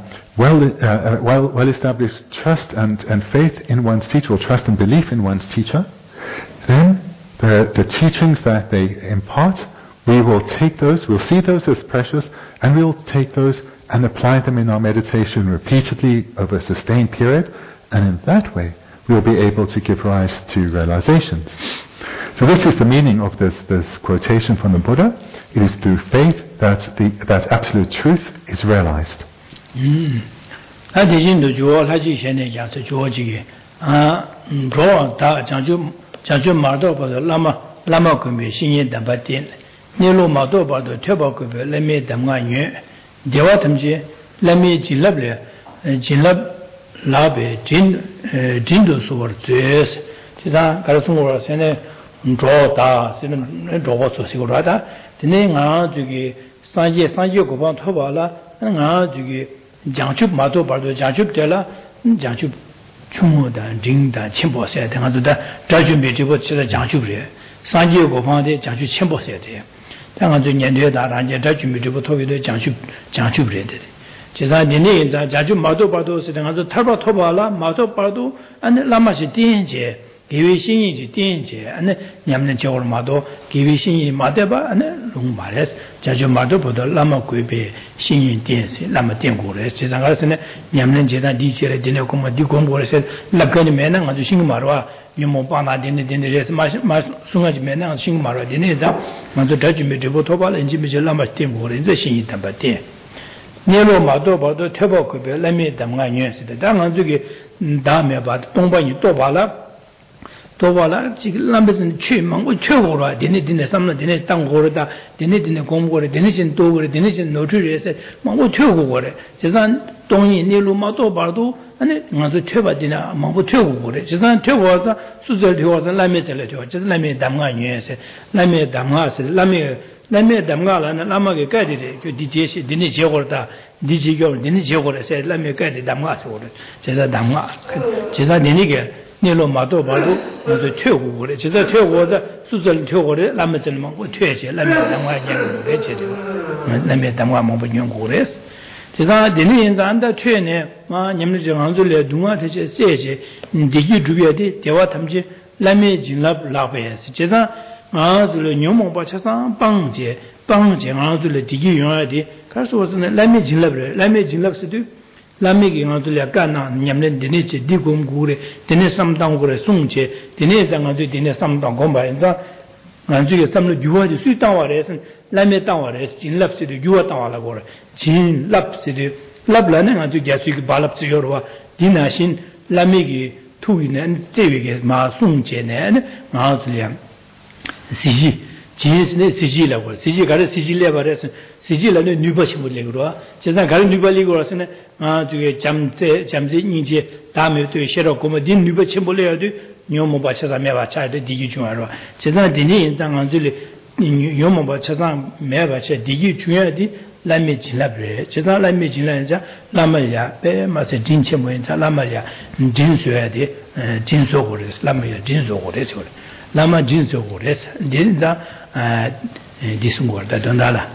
well-established trust and faith in one's teacher, or trust and belief in one's teacher, then the teachings that they impart, we will take those, we'll see those as precious, and we'll take those and apply them in our meditation repeatedly over a sustained period, and in that way we'll be able to give rise to realizations. So this is the meaning of this quotation from the Buddha. It is through faith that absolute truth is realized. draw da Janju Mardo Lama Kumbi, Shin Dabatin, Nilo Mado Bardo, Tobacco, Lemme Damgan, Dewatamji, Lemme Jilable, Jilab Labe, Jindo Sur, Tida, Karasumura, Sene, draw da, draw so Sigurata, the name to Sanji Goban Tobala, and to Janju Mado Bardo, Janju Della, Janju. 충무다 링다 첨보해야 돼. 가도다 자주미 지고 치다 장주브래. 산지 고방대 장주 첨보해야 돼. 당한도 년대다 이제 자주미 지고 토비도 장주브래 돼. 제가 니네 자주 마도 봐도 세상에서 탈바 토바라 마도 봐도 안에 라마시 띵제 기위신이지 띵제 안에 냠는 저걸 마도 기위신이 마대바 안에 롱 말했어. 자주 마도 보다 라마 구입에 신인 띵세 라마 띵고래. 세상에서는 냠는 제다 디제를 되네 고마 디공고래서 락거니 매는 아주 신경 말와 녀모 바나 되네서 마 숭아지 매는 신경 말와 되네자 먼저 자주 미도 토바라 인지 미제 라마 띵고래 이제 신이 담바대. 네로 마도 봐도 퇴보급에 라미 담가 녀스다. 당한 저기 다음에 봐 동반이 또 봐라. 도발라 지금 남베슨 최망고 최고라 되네 삼나 되네 땅고르다 되네 공고래 되네신 도고래 되네신 노트리에서 망고 최고고래 제산 동이 네로마도 봐도 아니 맞아 최바디나 망고 최고고래 제산 최고와서 수절 되어서 라메절에 되어 저 라메 담가 녀에서 라메 담가서 라메 담가라는 라마게 까지래 그 디제시 되네 제고르다 디지겨 되네 제고래서 라메 까지 담가서 그래 제사 담가 제사 되니게 네로 마도 봐도 먼저 퇴고 그래. 제가 퇴고자 수절 퇴고래 라면절만 고 퇴제 라면 담아 냐고 그래 제대로. 라면 담아 먹고 냐고 그래. 제가 되는 인자한다 퇴네. 마 냠는 정한줄래 동아 대제 세제 디기 주비야디 대화 탐지 라면 진랍 라베스. 제가 아들 녀모 바차상 빵제 아들 디기 용야디 가서서는 라면 진랍스도 라미기 가도ля 까나 냠는 데네치 디곰고레 데네 삼당고레 송제 데네 당아도 데네 삼당 공바인자 간주게 삼로 유화지 수당와레스 라메 당와레스 진랍스도 유화 당와라고레 진랍스도 랍라는 아주 야수기 발랍스요로와 디나신 라미기 투이는 제위게 마 송제네 마슬량 시지 진스네 시지라고 시지 가르 시지래 버려서 시지라는 뉴버시물래 그러와 제가 가르 뉴벌리고라서는 저게 잠제 인제 다음에 또 싫었고 뭐 딘 뉴버치물래야도 녀모 받쳐서 매바차도 디기 중하러 제가 디니 인상한 줄이 녀모 받쳐서 매바차 디기 중요하디 라메 진라브레 제가 라메 진라자 라마야 배 마세 진체 모인자 라마야 진소야디 진소고레스 라마야 진소고레스 라마 진소고레스 딘자 디승고르다 donala.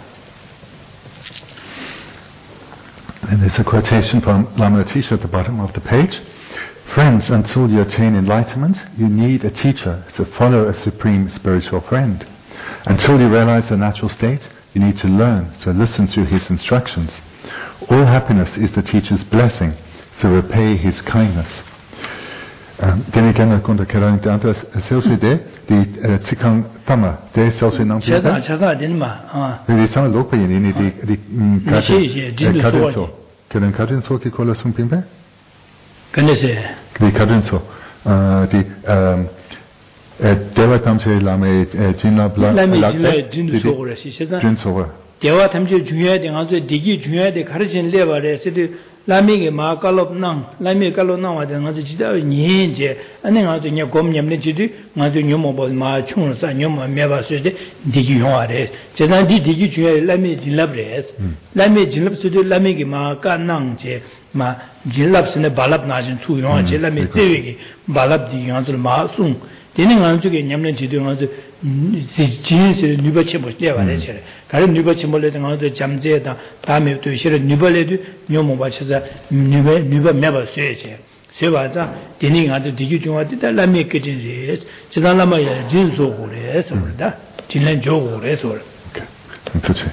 And there's a quotation from Lama Atisha at the bottom of the page. Friends, until you attain enlightenment, you need a teacher to follow a supreme spiritual friend. Until you realize the natural state, you need to learn, so listen to his instructions. All happiness is the teacher's blessing, so repay his kindness. Then again, I want to carry on to the Tsikang Tama, the Selsu Nang Pita. Chasa Dinma. The Sama Lopa in the Kadinso. Can Kadinso Kikola Sung Pimpe? Can you say? The Kadinso. The Deva Tamse Lame Jinla Jinsover. Deva Tamse Junior, the answer Digi Junior, the Karajin Lever, City. 라미게 마칼롭낭 라미 칼로낭 와든 아주 지다 니제 아니 아주 냐 곰냠네 지디 아주 녀모보 마 충사 녀모 메바스데 디기 용아레 제가 디기 중에 라미 진랍레스 라미 진랍스데 라미게 마카낭제 마 진랍스네 발랍 나진 투 용아제 라미 제위게 발랍 디 용아들 마숭 되는 안쪽에 냠는 지도 아주 진실 누버체 못해 봐야지. 가령 누버체 몰래도 아주 잠재다 다음에 또 실은 누벌에도 녀모 받쳐서 누버 매버 쇠제. 쇠바자 되는 아주 디기 중화다 라미 깨진지. 지단라마야 진소고래서 그러다. 진란 조고래서. 오케이.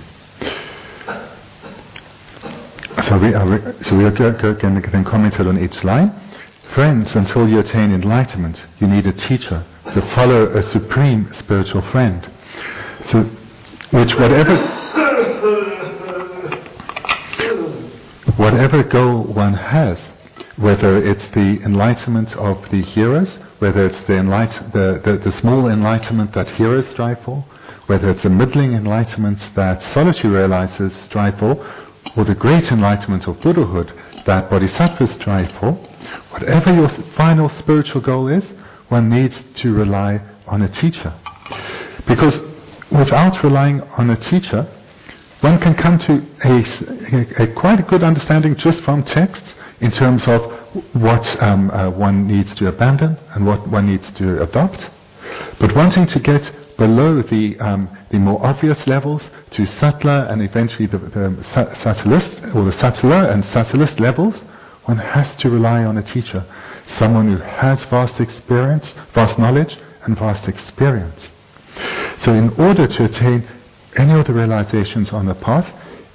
So we can comment on each line. Friends, until you attain enlightenment, you need a teacher to follow a supreme spiritual friend. So, whatever goal one has, whether it's the enlightenment of the hearers, whether it's the small enlightenment that hearers strive for, whether it's a middling enlightenment that solitary realizers strive for, or the great enlightenment of Buddhahood that bodhisattvas strive for, whatever your final spiritual goal is, one needs to rely on a teacher. Because without relying on a teacher, one can come to a quite good understanding just from texts in terms of what one needs to abandon and what one needs to adopt. But wanting to get below the more obvious levels to subtler and eventually the subtlest, or the subtler and subtlest levels, one has to rely on a teacher, someone who has vast experience, vast knowledge, and vast experience. So in order to attain any of the realizations on the path,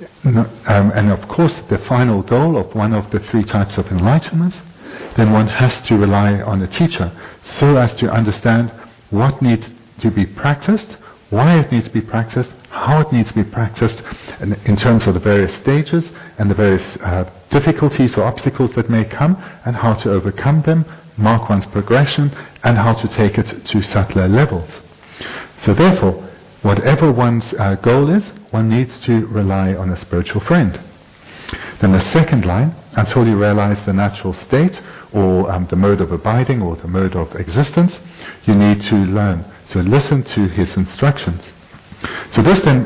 and of course the final goal of one of the three types of enlightenment, then one has to rely on a teacher so as to understand what needs to be practiced, why it needs to be practiced, how it needs to be practiced, and in terms of the various stages and the various difficulties or obstacles that may come, and how to overcome them, mark one's progression, and how to take it to subtler levels. So therefore, whatever one's goal is, one needs to rely on a spiritual friend. Then the second line, until you realize the natural state, or the mode of abiding, or the mode of existence, you need to learn. So listen to his instructions. So this then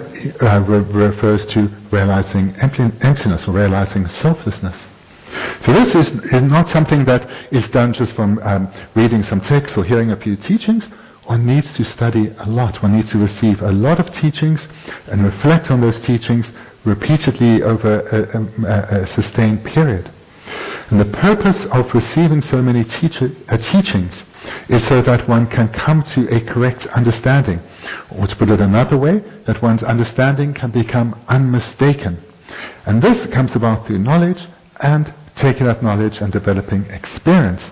refers to realizing emptiness, or realizing selflessness. So this is not something that is done just from reading some texts or hearing a few teachings. One needs to study a lot. One needs to receive a lot of teachings and reflect on those teachings repeatedly over a sustained period. And the purpose of receiving so many teachings is so that one can come to a correct understanding. Or to put it another way, that one's understanding can become unmistaken. And this comes about through knowledge and taking that knowledge and developing experience.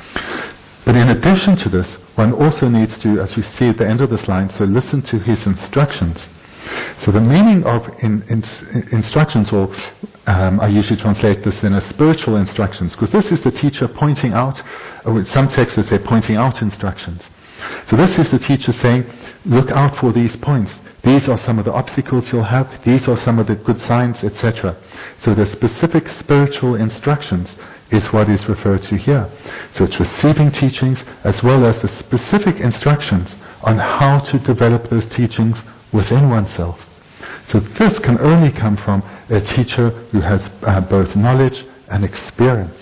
But in addition to this, one also needs to, as we see at the end of this line, so listen to his instructions. So the meaning of instructions, or I usually translate this in as spiritual instructions, because this is the teacher pointing out, or with some texts they say pointing out instructions. So this is the teacher saying, look out for these points. These are some of the obstacles you'll have. These are some of the good signs, etc. So the specific spiritual instructions is what is referred to here. So it's receiving teachings as well as the specific instructions on how to develop those teachings within oneself. So this can only come from a teacher who has both knowledge and experience.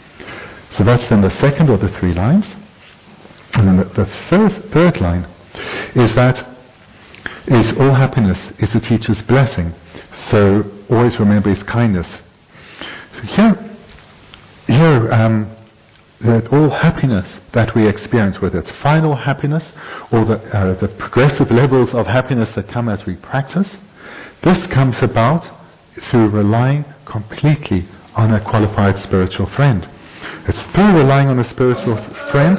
So that's then the second of the three lines. And then the third line is that all happiness is the teacher's blessing. So always remember his kindness. So here that all happiness that we experience, whether it's final happiness or the progressive levels of happiness that come as we practice, this comes about through relying completely on a qualified spiritual friend. It's through relying on a spiritual friend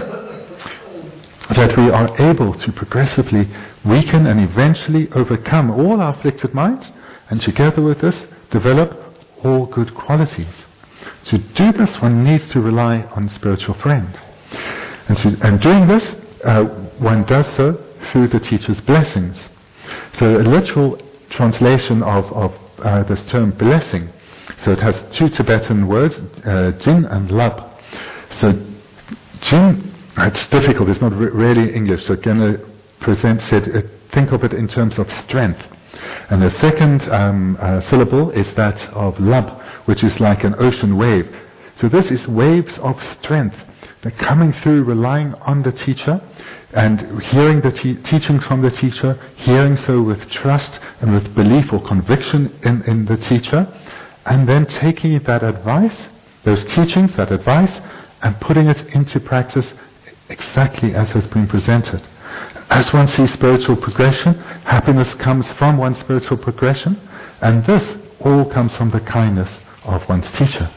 that we are able to progressively weaken and eventually overcome all our afflicted minds, and together with this develop all good qualities. To do this, one needs to rely on a spiritual friend. And doing this, one does so through the teacher's blessings. So a literal translation of this term blessing, so it has two Tibetan words, jin and lab. So jin, it's difficult, it's not really English, so I'm going to present it, think of it in terms of strength. And the second syllable is that of lab, which is like an ocean wave. So this is waves of strength. They're coming through, relying on the teacher, and hearing the teachings from the teacher, hearing so with trust and with belief or conviction in the teacher, and then taking that advice, those teachings, that advice, and putting it into practice exactly as has been presented. As one sees spiritual progression, happiness comes from one's spiritual progression, and this all comes from the kindness of one's teacher.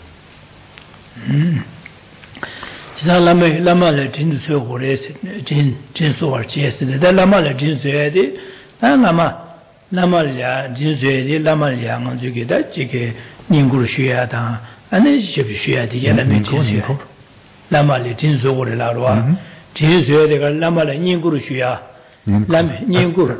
아니 쉽쉬야 되게 라면 진수야 라마리 진수고를 라로와 진수야 되가 라마를 인구로 쉬야 라면 인구로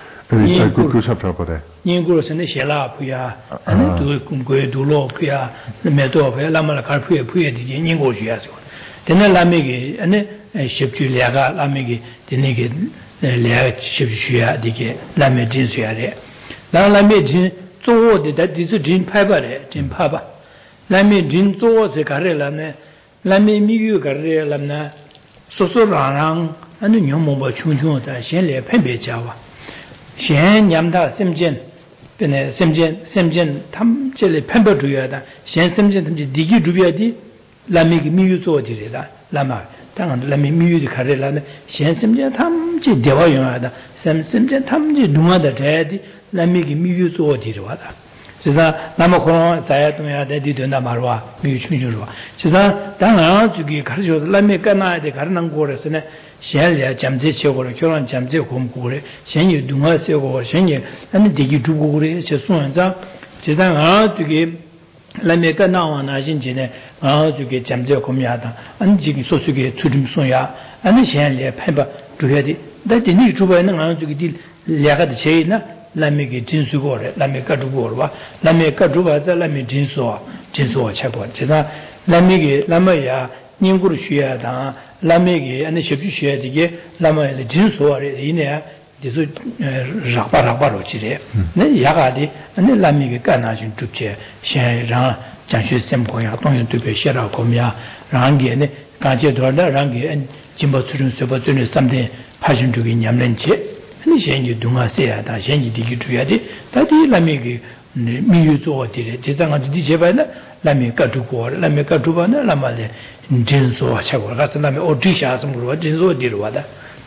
인구로 잡아버려 인구로서는 셀라프야 아니 두 공고에 두로프야 메도프야 라마를 갈프에 푸에 되게 인구 쉬야서 되는 라면이 아니 쉽주리아가 라면이 되게 레아 쉽쉬야 되게 라면 진수야 돼 라면 진做的 就是真拍吧的真拍吧那么真做这个人了呢那么米有个人了呢说说让那牛毛把穷穷的先来分别家吧先让他身边本来身边他们这里分不出来的先身边他们地基主要的那么个米有做的的那么当然那么米有的个人了呢先身边他们这地方用的身边他们这弄的这的那么个米有做的话的实际上那么可能在东亚的地段那么话没有清楚说实际上当然这个开始那么干那的可能过的是呢先来讲这些过了就让讲这功过了先有东亚这个先有那么地基主过的些算账实际上这个那么干那往那些呢这个讲这个面的这个说这个出这么算呀先来判吧主要的但是你主要能这个的两个的钱呢那么个真实过的那么个主过了吧那么个主吧在那么真实吃过其实那么个那么呀英国的学呀的那么个那学学这个那么真实的人呢就是让把了起来那亚个的那么个干那些主角先让讲学生朋友东西对别写了kom呀让给呢感觉多了让给进步出成什么真的3天拍成这个年人节你现在东亚西亚的现在地区主要的到底那么个没有做的这样的地区吧呢那么个主国那么个主吧呢那么的真说结果还是那么我这下怎么说真说的了的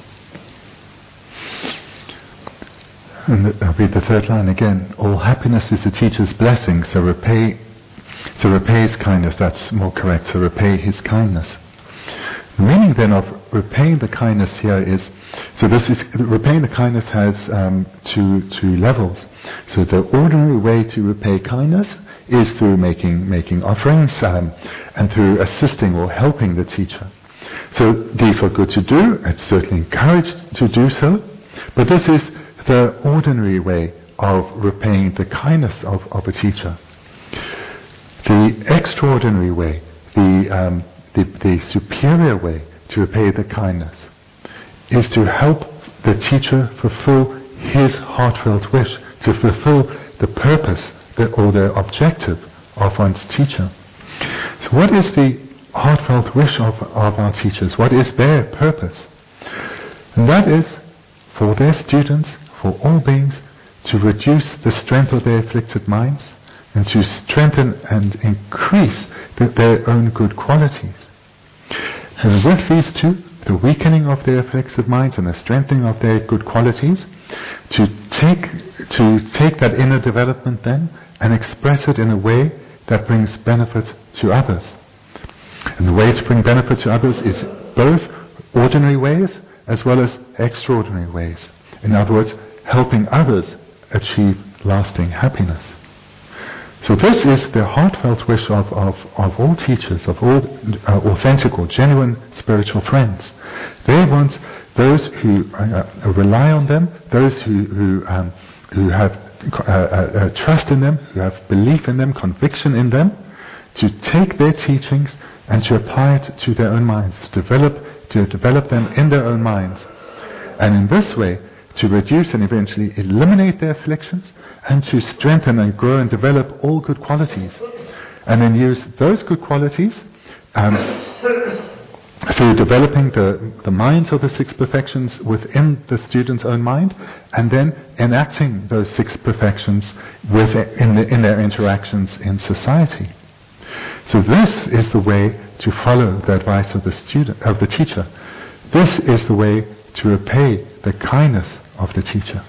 And I'll read the third line again. All happiness is the teacher's blessing, so repay his kindness. That's more correct. So repay his kindness. The meaning then of repaying the kindness here is, so this is repaying the kindness has two levels. So the ordinary way to repay kindness is through making offerings and through assisting or helping the teacher. So these are good to do. It's certainly encouraged to do so. But this is the ordinary way of repaying the kindness of a teacher. The extraordinary way, the superior way to repay the kindness is to help the teacher fulfill his heartfelt wish, to fulfill the purpose or the objective of one's teacher. So what is the heartfelt wish of our teachers? What is their purpose? And that is for their students, for all beings, to reduce the strength of their afflicted minds and to strengthen and increase their own good qualities. And with these two, the weakening of their afflicted minds and the strengthening of their good qualities, to take that inner development then and express it in a way that brings benefit to others. And the way to bring benefit to others is both ordinary ways as well as extraordinary ways. In other words, helping others achieve lasting happiness. So this is the heartfelt wish of all teachers, of all authentic or genuine spiritual friends. They want those who rely on them, those who have trust in them, who have belief in them, conviction in them, to take their teachings and to apply it to their own minds, to develop them in their own minds. And in this way, to reduce and eventually eliminate their afflictions, and to strengthen and grow and develop all good qualities. And then use those good qualities through developing the minds of the 6 perfections within the student's own mind, and then enacting those 6 perfections in their interactions in society. So this is the way to follow the advice of the teacher. This is the way to repay the kindness of the teacher.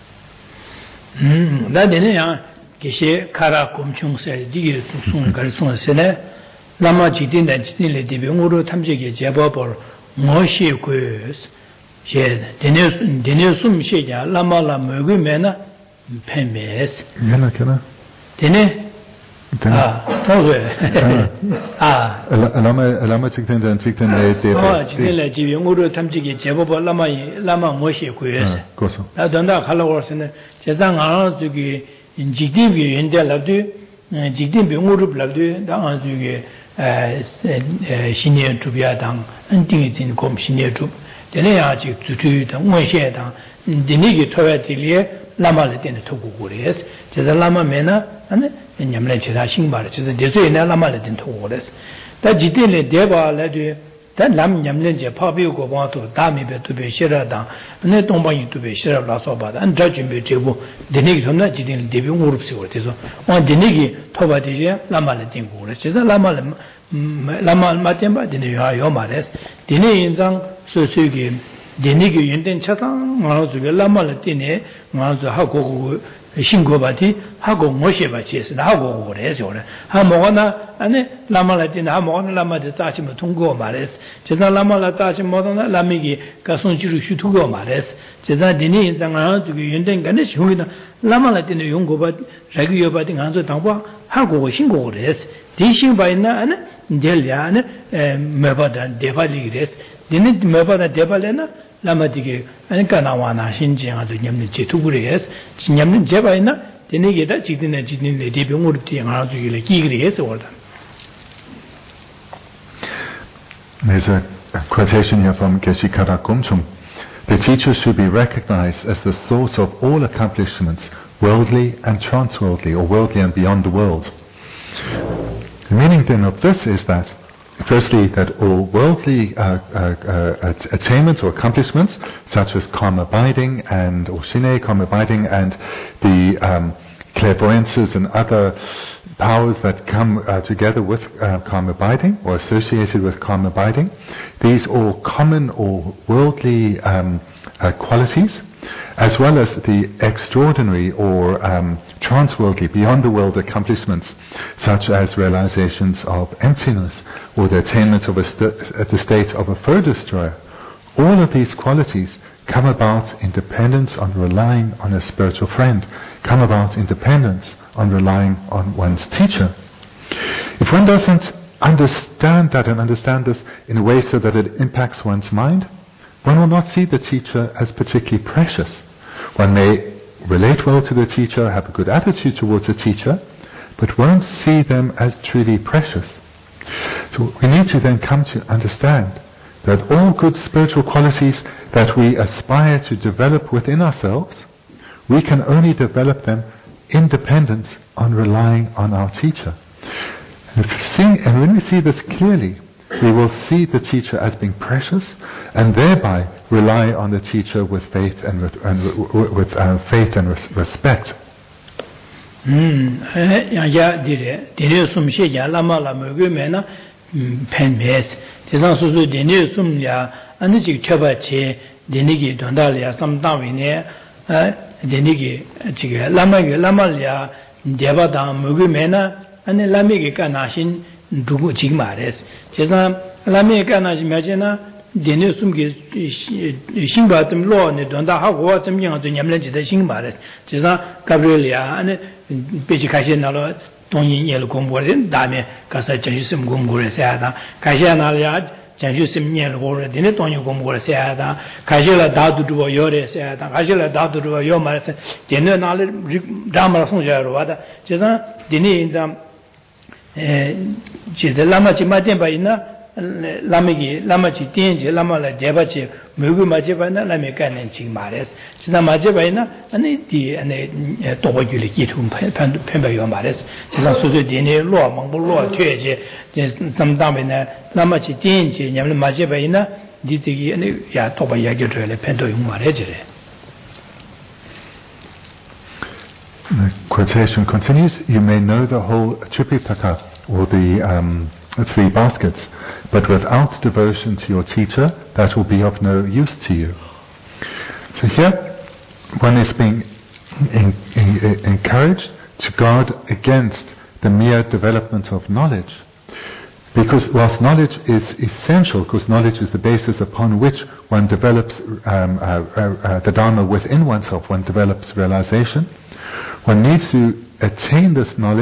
Lama Chikten and Chikten le Jibi Muru Tamjiki Jebobo Lama Moshi Quest. Donda Halawarsen, Jazang Aranzuki, in Jigdibi in Del Labdu, Jigdibi Murup Labdu, Danzuki, Senior Tubiadang, and things in Com Senior Tub, the Leaji to the Mweshedan, the Nigi Toyatilia, Lama Latin Togures, Jazza Lama Mena, and Yamlecha Shingbar, which is the Jesuit Lama Latin Togures. That Jitile Deva led you. That Lam Yamlenja Pabio go want to Dami to be Sheradan, and then don't want you to be Sherab Lasoba, and judging be Jebu, the Nigi from that Jidin Debi Urupsi or Tiso, on the Nigi Tobatija, Lama Latin Gores, is a Lama Matemba, the Yomares, the Nizang, Susugi, the Nigi Yenden Chatan, Mazu Lama Latine, Mazu Hako. Shingobati, Hago Moshebaches, and Hago Gores, or Hamona, and Lama Latin, Hamona Lama de Tachim Tungo Mares, Chesa Lama Latachim Modana, Lamigi, Cason Chirutugo Mares, Chesa Dini, Zanga to Yenden Ganesh, Lama Latin Yungo, but Regular Batting Hanzo Tamba, Hago Shingores, Tishing by Nan, Delian, Mevada, Devaligres, Dinit Mevada Devalena. Lamatiki and Kanawana Shinjang to Yamnichi Tugres, Yamin Jebaina, the Negata Chitin and Chitin, the Debimurti and Arzuki Kigris order. There's a quotation here from Keshikara Kumchum. The teacher should be recognized as the source of all accomplishments, worldly and transworldly, or worldly and beyond the world. The meaning then of this is that firstly, that all worldly attainments or accomplishments, such as karma abiding and or shine karma abiding, and the clairvoyances and other powers that come together with karma abiding or associated with karma abiding, these all common or worldly qualities, as well as the extraordinary or transworldly, beyond the world accomplishments, such as realizations of emptiness or the attainment of the state of a fur destroyer. All of these qualities come about in dependence on relying on a spiritual friend, come about in dependence on relying on one's teacher. If one doesn't understand that and understand this in a way so that it impacts one's mind, one will not see the teacher as particularly precious. One may relate well to the teacher, have a good attitude towards the teacher, but won't see them as truly precious. So we need to then come to understand that all good spiritual qualities that we aspire to develop within ourselves, we can only develop them in dependence on relying on our teacher. And when we see this clearly, we will see the teacher as being precious, and thereby rely on the teacher with faith and faith and respect. Dugu Chigmares. Chesna Lameka Najimagina, Denisumki Shimbatum law, and Donda Hawatum Yang to Yamlet the Shingmares. Chesna Gabrielia and Pechikashinalo, Tony Yel Gumborin, Dame, Casa Janusum Gumboreseada, Kajanalia, Janusum Yel Gore, Denetonio Gumboreseada, Kajela Dadu to Yore Seada, Kajela Dadu to Yomares, Denal Dama Sonja, Chesna, Deni in the the Lama Chimatemba ina Lamachi Tinge, Lama la Debachi, Mugu Majebana, Lamican and Chingmares, China Majebaina, and the Tobaculi Kitum Pemba Yomares, China Suzu Dine, Law, Mambo Law, Tuege, some Damina, Lamachi Tinge, Yam Majebaina, Diti and Toba Yagutre, Pento Yumaregere. The quotation continues, you may know the whole Tripitaka, or the 3 baskets, but without devotion to your teacher, that will be of no use to you. So here, one is being encouraged to guard against the mere development of knowledge. Because whilst knowledge is essential, because knowledge is the basis upon which one develops the Dharma within oneself, one develops realization, one needs to attain this knowledge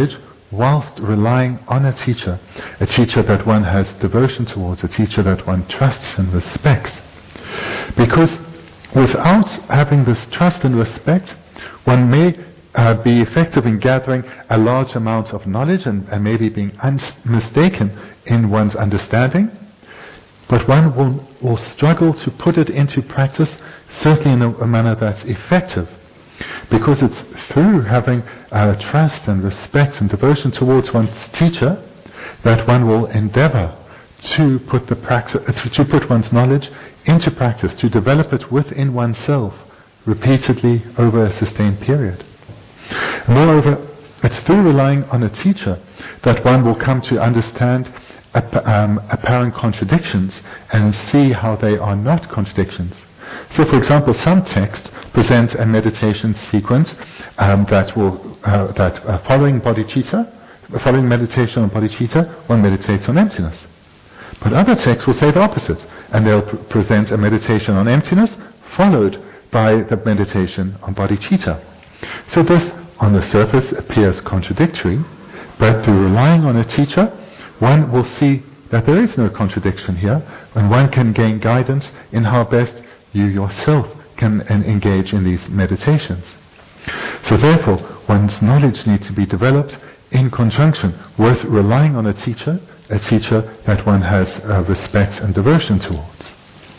whilst relying on a teacher that one has devotion towards, a teacher that one trusts and respects. Because without having this trust and respect, one may be effective in gathering a large amount of knowledge and maybe being mistaken in one's understanding, but one will struggle to put it into practice, certainly in a manner that's effective. Because it's through having trust and respect and devotion towards one's teacher that one will endeavor to put one's knowledge into practice, to develop it within oneself repeatedly over a sustained period. Moreover, it's through relying on a teacher that one will come to understand apparent contradictions and see how they are not contradictions. So, for example, some texts present a meditation sequence that following meditation on bodhicitta, one meditates on emptiness. But other texts will say the opposite, and they'll present a meditation on emptiness followed by the meditation on bodhicitta. So this, on the surface, appears contradictory, but through relying on a teacher, one will see that there is no contradiction here, and one can gain guidance in how best you yourself can engage in these meditations. So therefore, one's knowledge needs to be developed in conjunction with relying on a teacher that one has respect and devotion towards.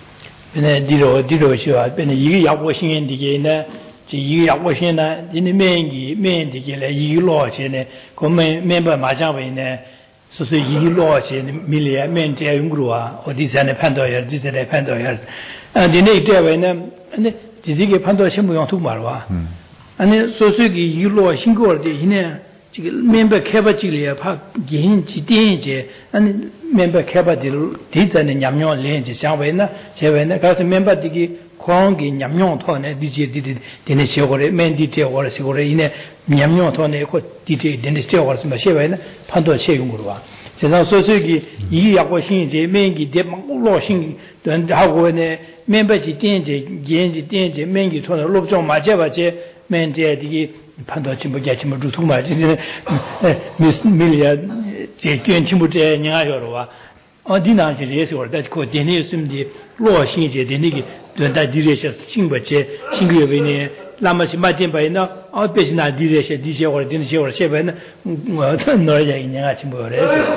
member Kabachili, Gihin, and member Kabadil, Dizan and Yamyon Lane, Savena, because a member Digi, Kwangi, Yamyon Tone, DJ did a show or a man detail or a cigarette in a Yamyon Tone, detail, then the still was Mashevena, Panto Chegumura. Says also, Yi Washing, Mengi, Demolashing, then how when a member Danger, Genji, Danger, Mengi Tone, Lobjo, Majavache, men there. Pando chimbo jachimo dutuma Miss Milia Jane Chimute Nyayoroa Odina is or that called Denisum the law Shinje the Nigi that direction Chimbache Chingavine Lamachi Martin by now our business direction this year or didn't show or seven Noya in Yachimbo.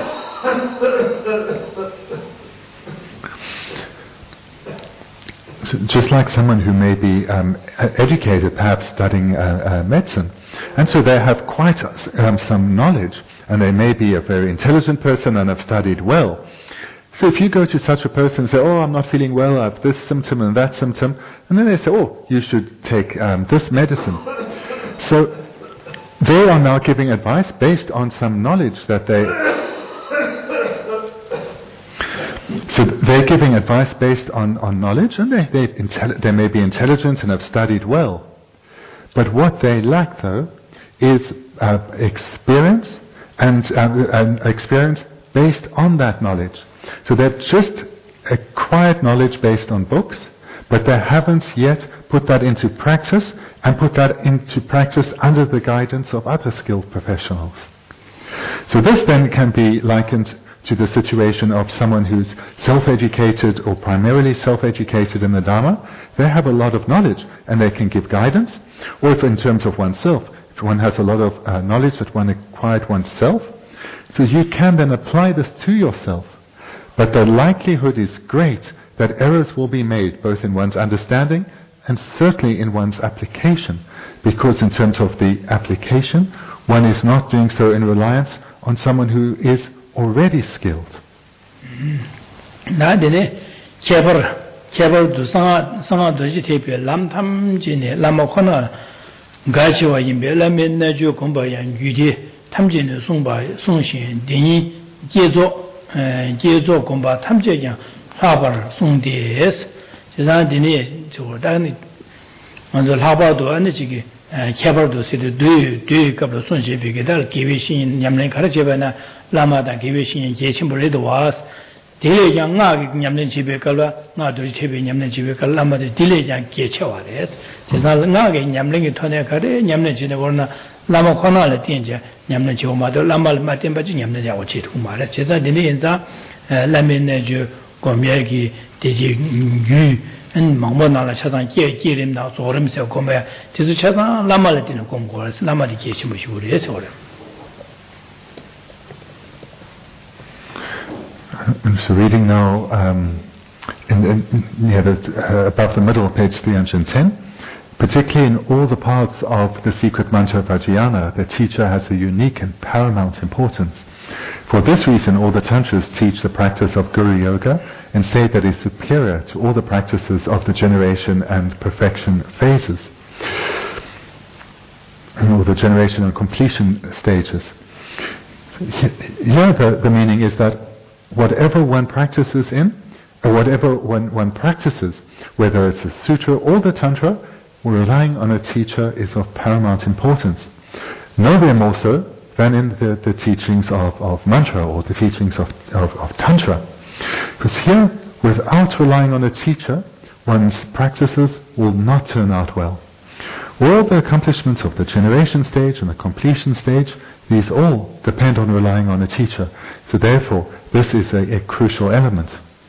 Just like someone who may be educated, perhaps studying medicine, and so they have quite some knowledge, and they may be a very intelligent person and have studied well. So if you go to such a person and say, "Oh, I'm not feeling well, I have this symptom and that symptom," and then they say, "Oh, you should take this medicine." So they are now giving advice based on some knowledge that So they're giving advice based on knowledge, and they may be intelligent and have studied well. But what they lack, though, is experience and experience based on that knowledge. So they've just acquired knowledge based on books, but they haven't yet put that into practice and put that into practice under the guidance of other skilled professionals. So this then can be likened to the situation of someone who's self-educated or primarily self-educated in the Dharma. They have a lot of knowledge and they can give guidance. Or if in terms of oneself, if one has a lot of knowledge that one acquired oneself, so you can then apply this to yourself. But the likelihood is great that errors will be made both in one's understanding and certainly in one's application, because in terms of the application, one is not doing so in reliance on someone who is already skilled. Nadine Chebar du Sanga Doji Tape, Lam Tam Jine, Lamakona, Gachiwa Yimbe, Lamin Naju Kumbayan, Yudi, Tamjin, Sumba, Sunshin, Dini, Jezo Kumba, Tamjayan, Habar, Sundes, Zandine, Jordani, on the Habado, and the Chigi. Chebardo said, do couple of sons, Givishin, Yamlin Karachevana, Lamada, Givishin, Jachimboredo was, Delay young Yamlin Chibekala, not to Chibi Yamlin Chibekala, Lama, the Delay young Gechawares. Tis not Nag in Yamlin Tonekare, Yamlin Chinevorna, lama khona le tinja nyamne jo ma do lama ma tin ba ji nyamne ja wo chi thu ma le che sa de ni za lame ne jo gomye gi de ji yu en mangbo na la cha sang jie jie lim na zo rim se gomye je zu cha sang lama le tin gom go lama de jie chi mo shu le so le. So reading now above the middle of page 310, particularly in all the parts of the secret mantra of Vajrayana, the teacher has a unique and paramount importance. For this reason, all the tantras teach the practice of Guru Yoga and say that it is superior to all the practices of the generation and perfection phases, or the generation and completion stages. Here the meaning is that whatever one practices in, or whatever one practices, whether it's a sutra or the tantra, relying on a teacher is of paramount importance. Nowhere more so than in the teachings of mantra or the teachings of tantra. Because here, without relying on a teacher, one's practices will not turn out well. All the accomplishments of the generation stage and the completion stage, these all depend on relying on a teacher. So therefore, this is a crucial element.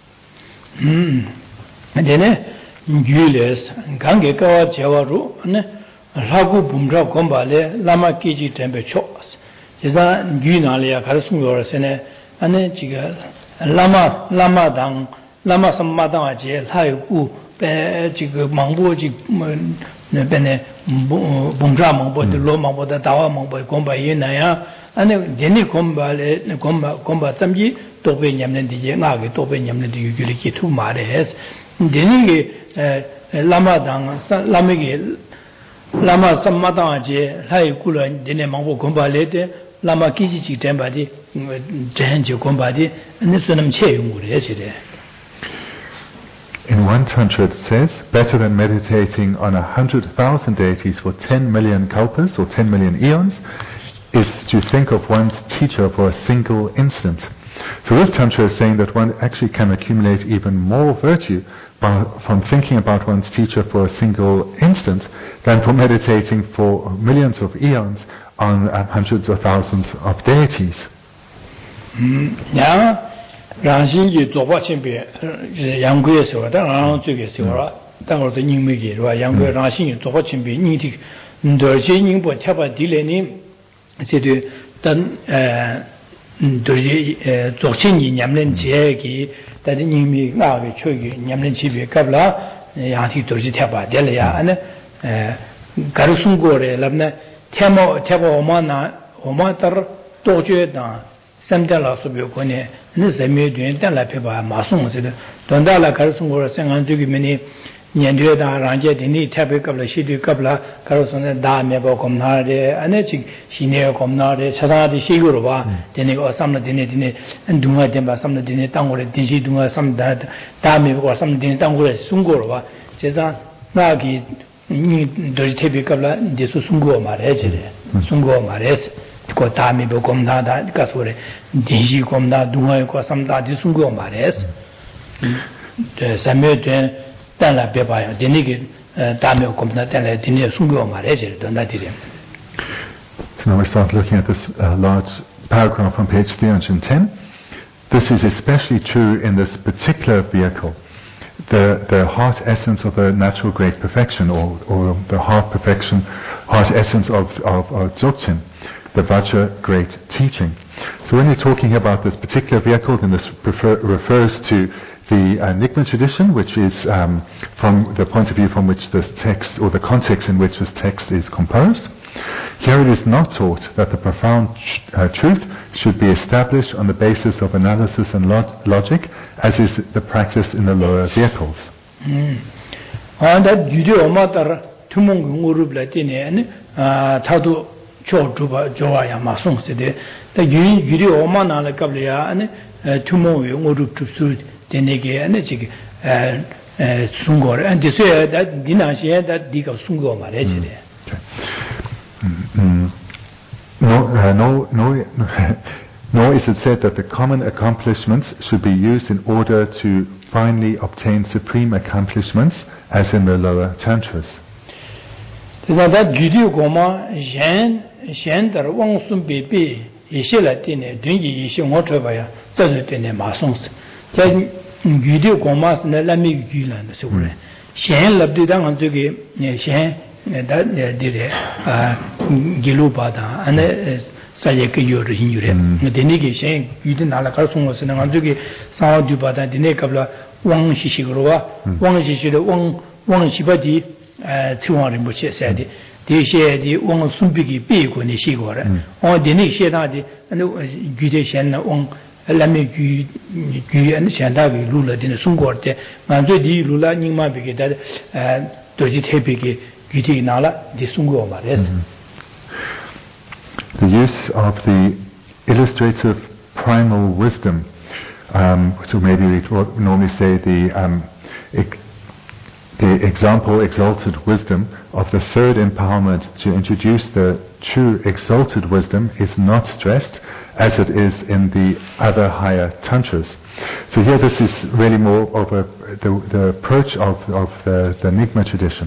Jules, Gange Kawa Jawaru, Ragu Bumra Gombale, Lama Kiji Tempe Chos. Is that Gunalia Karasungor Sene, Ane Chigal, Lama Dang, Lama Samadang Jel, Haiku, Chigu Mambo, Bene Bumra Mambo, the Loma, the Tawa Mambo, Gomba Yenaya, and Deni Gomba Samji, Tobe Yamnendi, Nagi, Tobe Yamnendi, Yuliki, two Mares. Deni lama dang lamigi lama samadang je lai kula dene mangbo gomba lete lama kiji chi temba di je gomba di ne sunam che yungu le sire. In one tantra it says, better than meditating on 100,000 deities for 10 million kalpas or 10 million eons is to think of one's teacher for a single instant. So this tantra is saying that one actually can accumulate even more virtue from thinking about one's teacher for a single instant than for meditating for millions of eons on hundreds or thousands of deities. Yeah, Ranshinji Zoba Chimbe, Yangwe Sora, Ranzuke Sora, Tango the Nimigi, Yangwe Ranshin, Zoba Chimbe, Niti, Ndorjin, but Tapa Dileni, said Dan Dorjin, Yamlen Chiegi, that in me now we show you Yamlen Chibi Kabla, Yanti Dorjitaba, Delia, and Garusungore, Labna, Tamo Omana, Omatar, Dojo, Samdala Subiocone, and the same doing Della Peba, Mason said, Dondala Garusungore, Sangantugi many. Nyandu da ranje dini tabe kabla shidu kabla karosone da mebo komnare anechik shine komnare chada di shiguro ba dini ko samna dini dunga demba samna dini tangore dinji dunga samda da mebo samna dini tangore sungoro ba jesa nagi ni doji tabe kabla desu sungo mare jere sungo mare ko da mebo komna da kasore dinji komna dunga ko samda di sungo mare samye den la beba denigi dame komna tele dinia sungo mareje donda dire. So now we start looking at this large paragraph on page 310. This is especially true in this particular vehicle, the heart essence of a natural great perfection, or the heart perfection, heart essence of Dzogchen, the Vajra great teaching. So when you're talking about this particular vehicle, then this refers to the Nyingma tradition, which is from the point of view from which this text, or the context in which this text is composed. Here it is not taught that the profound truth should be established on the basis of analysis and logic, as is the practice in the lower vehicles. Denege and Sungor, and they say that Dinashia that dig of Sungo Marege. Nor is it said that the common accomplishments should be used in order to finally obtain supreme accomplishments, as in the lower tantras. 그래서 주디 고마 셴더 왕순 베베 이실라 때네 등기 이시 모쳐 봐야 저도 때네 마송스 자 주디 고마스네 라미 귀란 소래 셴 랍디당 저기 셴 다디레 길로바다 안에 사예케 요르 힌유레 데니게 셴 유디 나라갈 송어스는 저기 사와두바다 데네 갑라 왕시시그로와 왕시시의 왕시바디 치원을 못 해야지 대시에디 왕 순비기 비고니 시고래 데니 셰다디 규대셴나 왕 라미 규안 셴다비 룰라디는 송고르데 만저디 룰라 닝마비게 다 도지 태비게 규디 나라 디 송고 말레스 The use of the illustrative primal wisdom, so maybe we normally say the example exalted wisdom of the third empowerment to introduce the true exalted wisdom is not stressed as it is in the other higher tantras. So here this is really more of the approach of the Nyingma tradition.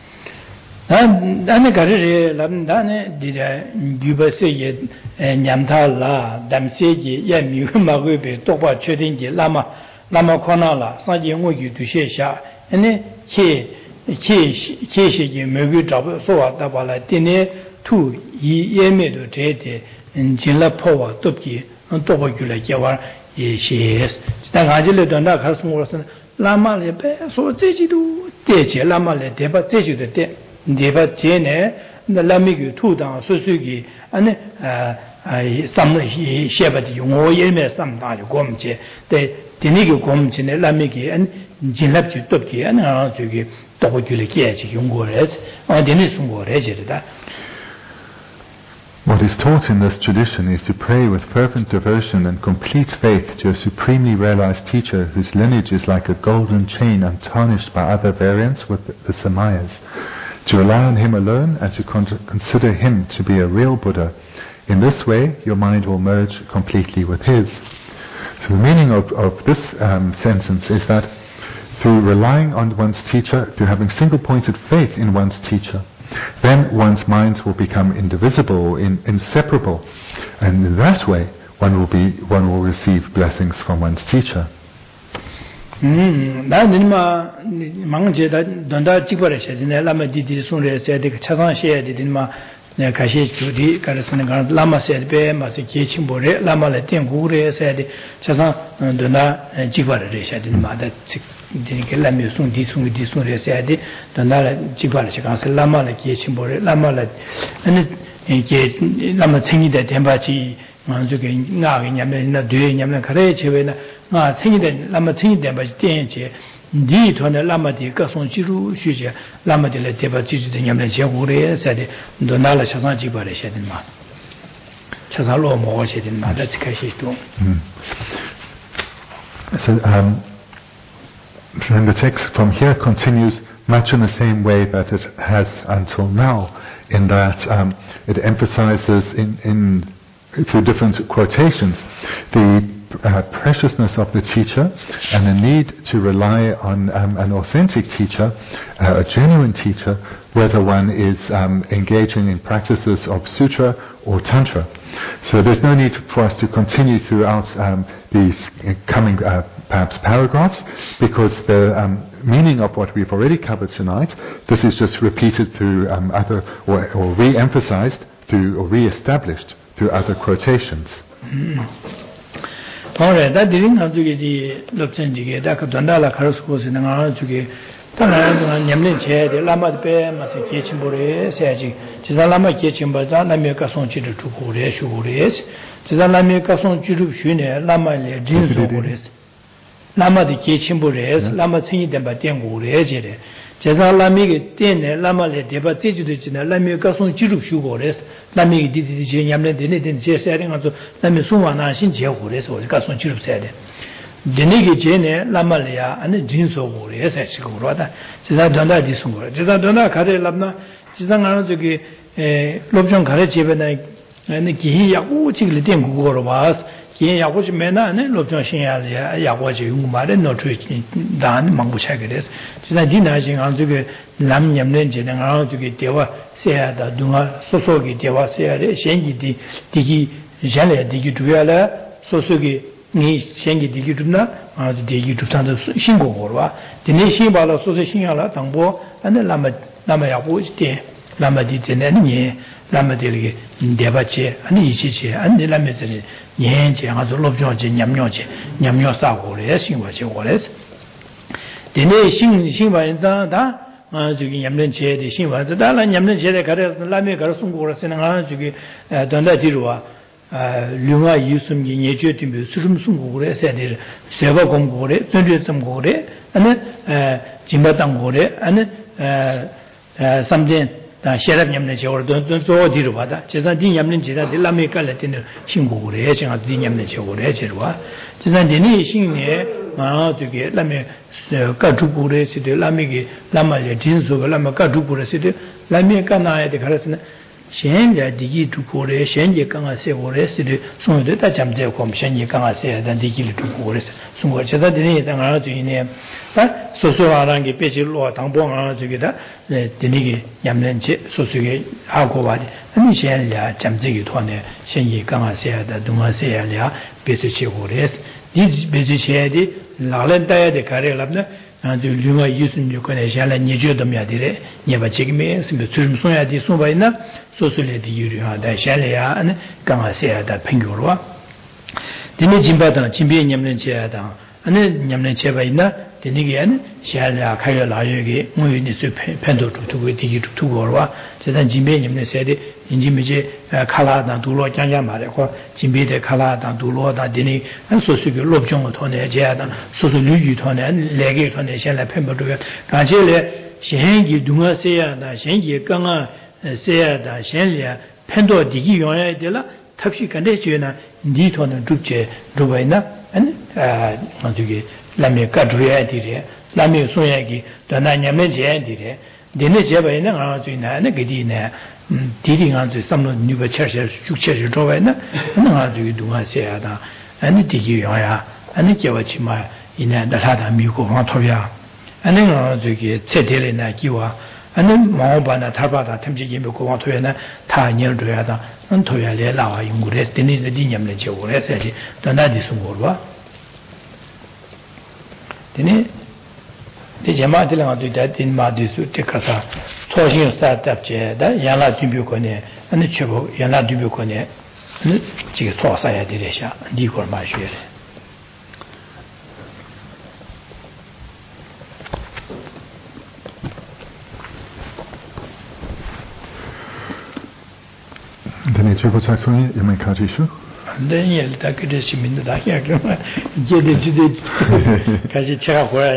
나는 가르치 람다네 디라 유버세게 냠탈라 담세게 예미마고베 똑바确定게 라마 코나라 사지용의 두셰샤 아니 체시게 메고 잡어 소와다 발라 티네 투 이예메도 제데 진라 포와 돕기 똑바줄에 개와 예시스 다가질레 돈다 가스모로선 라마레 베소 제지도 대제 라마레 대바 제지도 대 대바 제네 라미기 투당 소수기 아니 삼의 셰바디 용어예메 삼다죠 곰제 대 디니기 곰진에 라미기 안 진랍지 돕기 아나 저기 똑바줄에 개지 용고레 디니 송고레제다. What is taught in this tradition is to pray with fervent devotion and complete faith to a supremely realized teacher whose lineage is like a golden chain untarnished by other variants with the Samayas, to rely on him alone and to consider him to be a real Buddha. In this way, your mind will merge completely with his. So the meaning of this sentence is that through relying on one's teacher, through having single-pointed faith in one's teacher, then one's minds will become indivisible, inseparable, and in that way one will receive blessings from one's teacher. 가시 주디 가르스는 가 라마 세베 마세 계칭보레 라마레 땡구레 세데 차상 도나 지과레 셔디 마다 디니게 라미 송디 디송레 세데 도나 지과레 시간스 라마레 계칭보레 라마레 아니 이게 라마 챙이데 덴바지 저게 나게 냐면나 뒤에 냐면 가래 제외나 나 챙이데 라마 챙이데 덴바지 땡제 디 토네 라마디 가송 지루 쉬제 라마디레 데바 지지데 냠레 제고레 세데 도나라 차상 지바레 셔딘마 차상로 모고 셔딘마 다치 카시도. So and the text from here continues much in the same way that it has until now, in that it emphasizes in through different quotations the preciousness of the teacher and the need to rely on an authentic teacher, a genuine teacher, whether one is engaging in practices of sutra or tantra. So there's no need for us to continue throughout these coming perhaps paragraphs, because the meaning of what we've already covered tonight, this is just repeated through other or re-emphasized through or re-established through other quotations. Alright, that didn't have to get the Lopsenjig, that could Dandala Karascos in an hour to get Yamlin chair, the Lama de Bear, Massa Kitchenbore, Saji, Chizalama Kitchenbazan, Lameka son Chidu to Kore, Shugores, Chizalameka son Chidu Shune, Lama Jeans Gores, Lama de Kitchenbores, Lama singing them by Tengore, Chizalami, Tene, Lama le Debatiju, Lameka son Chidu Shugores. Lami did Yamlen didn't say setting on to Lamisumana Shinjagures or Gasson Chirup said. The Nigi Jene, Lamalia, and the Jinso Gores, as Sigurata, Chizadona Disungura, Chizadona Kare Labna, Chizangan Lobjon Karechevena and Ki Yaku Chigli Guru was, Ki Yakuch Mena, and Lopton Yawaji Umare, no Twitch, Dan, Manguchagres. Tinadina, Anzuke, Lam Yamlenjin, and around to get Dewa, Sea, Duma, Sosogi, Dewa, Sea, Shengi, Digi, Jale, Digi Duela, Sosogi, Ni Shengi Digituna, Digi to Sand Shingo Gorwa, the nation Bala Soshinala, Tambo, and the Lama Yabu is there, Lama di Tenani, Lama Deli, Debache, and Ichiche, and the Lamazzi, Yenche, and the Love George, Yamyoche, Yamyosa, Shinwache, the nation Shinwa in Zanda. Yamlenche, the Shinwa, the Dalan Yamlenche, the Karas, the Lame Karasungura, Senanga, Donda Dirua, Luma Yusum Yejutim, Surum Sungure, said Seva Gongore, Tundutum Gore, and Jimbatangore, and something. Sheriff Yamlenche or don't Diruvada, Chesadin Yamlenche, the Lameka Latin Shingure, and Yamlenche or Echerwa, Chesadini Shing to get Lame Katupure City, Lamigi, Lama Jinsu, Lama Katupure City, Lamekana, the Karasana, Shenja Digi to Pure, Shenja Kanga Sevore City, so that Jamzecom, Shenja Kanga say, than Digi to Pure, so much as I didn't around in him. But so Arangi Pechil or Tambong together, the Nigi Yamlenche, Sosuke, Alcovadi, and Shenja, Jamzeki Tone, Shenji Kanga say, that Duma say, Pesuchi Ores, this Bezuchedi, Lalenta, the Karelabna, and the Luma using you can shall and Nijo de Miadire, never check me, Simson di Subaina, Sosule di Yuria, the Shalia, and Gamasea, that Pingurua. The Nijimbatan, Chimbi Yamlenche, and then Yamlenche, the Nigian, Shalia, Kayala, Muyunisu, Pendo to Tigi to Gorwa, then Jimbe said, in Jimmy Kala, and Dulo, Jayamare, Jimbe de Kala, and Dulo, that Dini, and Sosuke, Lobjon, Tone, Jadan, Sosulu, Tone, and Legate on the Shala Pember to Gajele, Shengi, Dunga Sea, the Shengi, Ganga, Sea, the Shenlia, Pendo, Digi, Dela, Tapsi Kandeshina, Diton, and Duce, Duvaina, and Antugi. Lame Kadria dire, Lame Soyaki, Donanya Media dire, the Nejaba in a Gadina, dealing onto some new churches, church drawing, and how do you do I say, and the Digioya, and the Javachima in the Lada Muko Montoya, and then I to get Setil in Akiwa, and then Maubana Tabata, Temji Muko Montoyana, Tanya Doyada, and Toya Lela, you rest in the Dinyam Lecho, Donadisungurwa. The Jamatil do that in Madisu, Tekasa, Toshing startup chair, that Yana Dubucone, and the Chibo, Yana Dubucone, and the Chigosaya Diresha, Dicor Marshall. Then Chibo Saxony, Yamakatishu. Then you'll take it as you mean that I get it. Because it's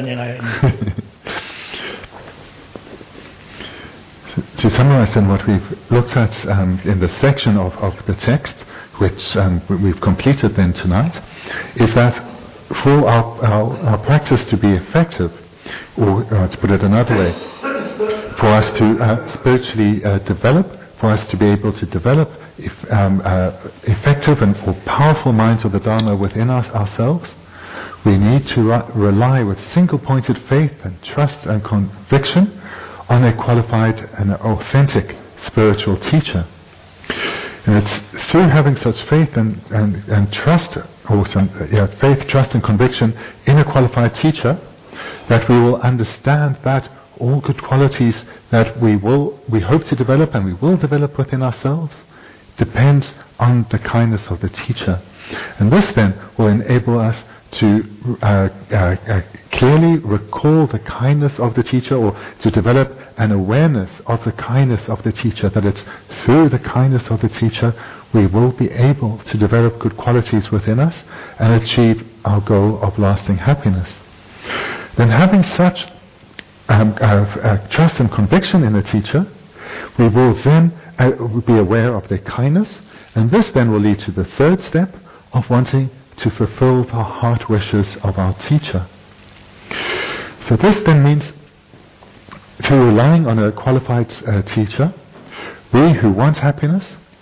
To summarize then what we've looked at in the section of the text, which we've completed then tonight, is that for our practice to be effective, or to put it another way, for us to spiritually develop, for us to be able to develop effective and or powerful minds of the Dharma within ourselves, we need to rely with single-pointed faith and trust and conviction on a qualified and authentic spiritual teacher. And it's through having such faith and trust, or faith, trust and conviction in a qualified teacher, that we will understand that all good qualities that we hope to develop and we will develop within ourselves depends on the kindness of the teacher. And this then will enable us to clearly recall the kindness of the teacher, or to develop an awareness of the kindness of the teacher, that it's through the kindness of the teacher we will be able to develop good qualities within us and achieve our goal of lasting happiness. Then having such trust and conviction in the teacher, we will then be aware of their kindness, and this then will lead to the third step of wanting to fulfill the heart wishes of our teacher. So this then means, through relying on a qualified teacher, we who want happiness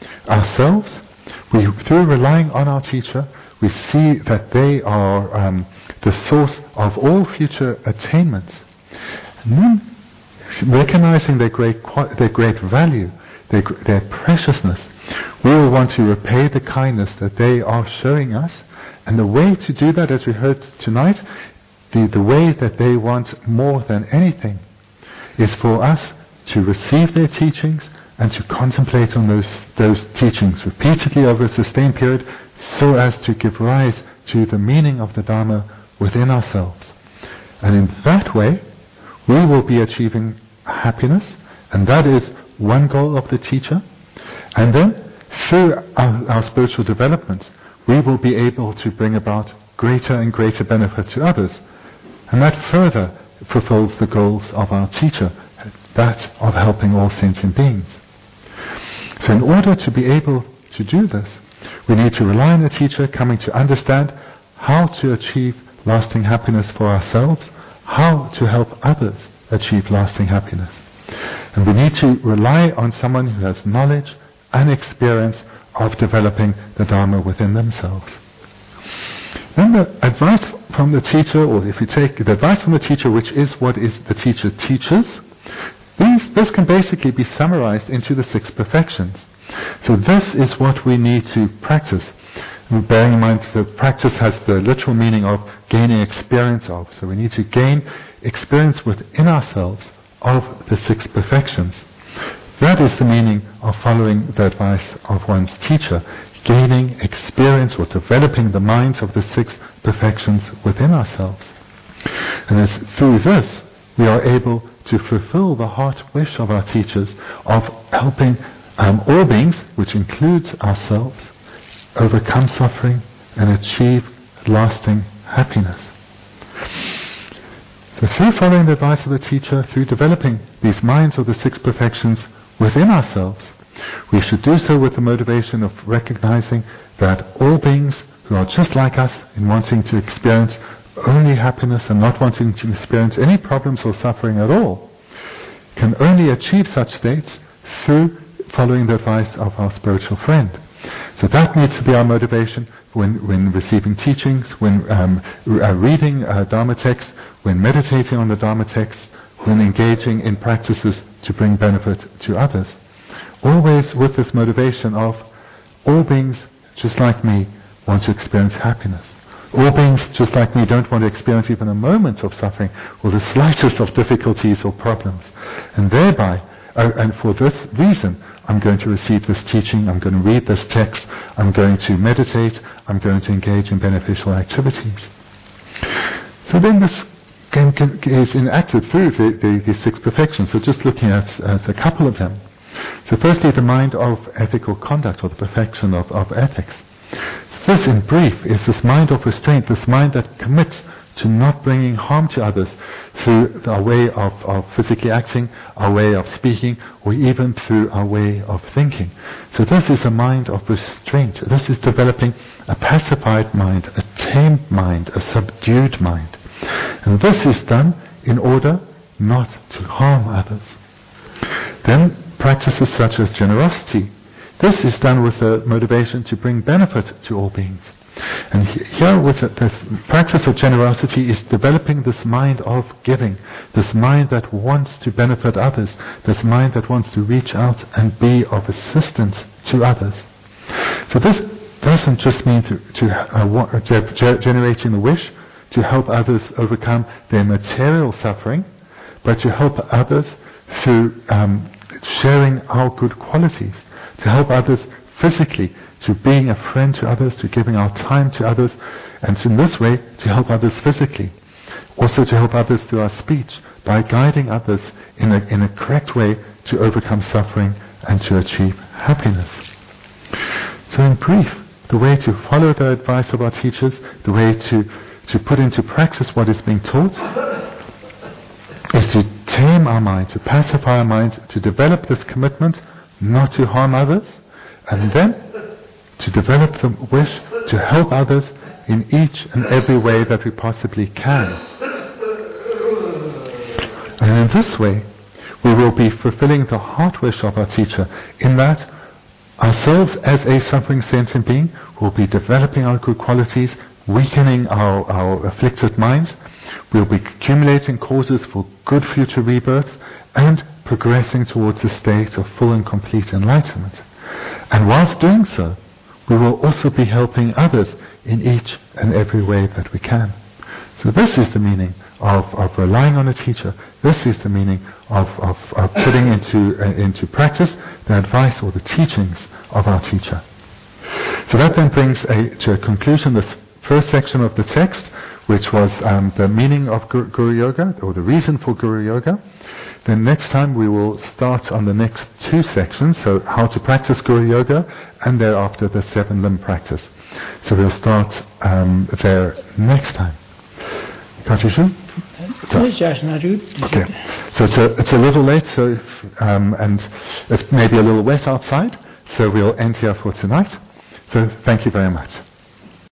ourselves, through relying on our teacher, we see that they are the source of all future attainments. And then, recognizing their great value, their preciousness, we will want to repay the kindness that they are showing us. And the way to do that, as we heard tonight, the way that they want more than anything is for us to receive their teachings and to contemplate on those teachings repeatedly over a sustained period, so as to give rise to the meaning of the Dharma within ourselves. And in that way, we will be achieving happiness, and that is one goal of the teacher. And then, through our spiritual development, we will be able to bring about greater and greater benefit to others. And that further fulfills the goals of our teacher, that of helping all sentient beings. So in order to be able to do this, we need to rely on the teacher coming to understand how to achieve lasting happiness for ourselves, how to help others achieve lasting happiness. And we need to rely on someone who has knowledge and experience of developing the Dharma within themselves. Then the advice from the teacher, or if you take the advice from the teacher, which is what is the teacher teaches, this can basically be summarized into the 6 perfections. So this is what we need to practice. And bearing in mind that practice has the literal meaning of gaining experience of. So we need to gain experience within ourselves of the 6 perfections. That is the meaning of following the advice of one's teacher, gaining experience or developing the minds of the 6 perfections within ourselves. And it's through this we are able to fulfill the heart wish of our teachers of helping all beings, which includes ourselves, overcome suffering and achieve lasting happiness. So through following the advice of the teacher, through developing these minds of the 6 perfections within ourselves, we should do so with the motivation of recognizing that all beings who are just like us in wanting to experience only happiness and not wanting to experience any problems or suffering at all, can only achieve such states through following the advice of our spiritual friend. So that needs to be our motivation when receiving teachings, when reading Dharma texts, when meditating on the Dharma texts, when engaging in practices to bring benefit to others. Always with this motivation of all beings, just like me, want to experience happiness. All beings, just like me, don't want to experience even a moment of suffering or the slightest of difficulties or problems. And thereby, and for this reason, I'm going to receive this teaching, I'm going to read this text, I'm going to meditate, I'm going to engage in beneficial activities. So then this is enacted through the 6 perfections. So just looking at a couple of them. So firstly, the mind of ethical conduct, or the perfection of ethics. This, in brief, is this mind of restraint, this mind that commits to not bringing harm to others through our way of physically acting, our way of speaking, or even through our way of thinking. So this is a mind of restraint. This is developing a pacified mind, a tamed mind, a subdued mind. And this is done in order not to harm others. Then practices such as generosity. This is done with the motivation to bring benefit to all beings. And here with the practice of generosity is developing this mind of giving, this mind that wants to benefit others, this mind that wants to reach out and be of assistance to others. So this doesn't just mean generating the wish to help others overcome their material suffering, but to help others through sharing our good qualities, to help others physically, to being a friend to others, to giving our time to others, and in this way to help others physically. Also to help others through our speech, by guiding others in a correct way to overcome suffering and to achieve happiness. So in brief, the way to follow the advice of our teachers, the way to put into practice what is being taught, is to tame our mind, to pacify our mind, to develop this commitment not to harm others, and then to develop the wish to help others in each and every way that we possibly can. And in this way, we will be fulfilling the heart wish of our teacher, in that Ourselves as a suffering sentient being will be developing our good qualities, weakening our afflicted minds. We'll be accumulating causes for good future rebirths and progressing towards a state of full and complete enlightenment. And whilst doing so, we will also be helping others in each and every way that we can. So this is the meaning of relying on a teacher. This is the meaning of putting into practice the advice or the teachings of our teacher. So that then brings to a conclusion this first section of the text, which was the meaning of Guru Yoga, or the reason for Guru Yoga. Then next time we will start on the next two sections, so how to practice Guru Yoga, and thereafter the 7 limb practice. So we'll start there next time. Okay. So it's a little late, so and it's maybe a little wet outside, so we'll end here for tonight. So thank you very much.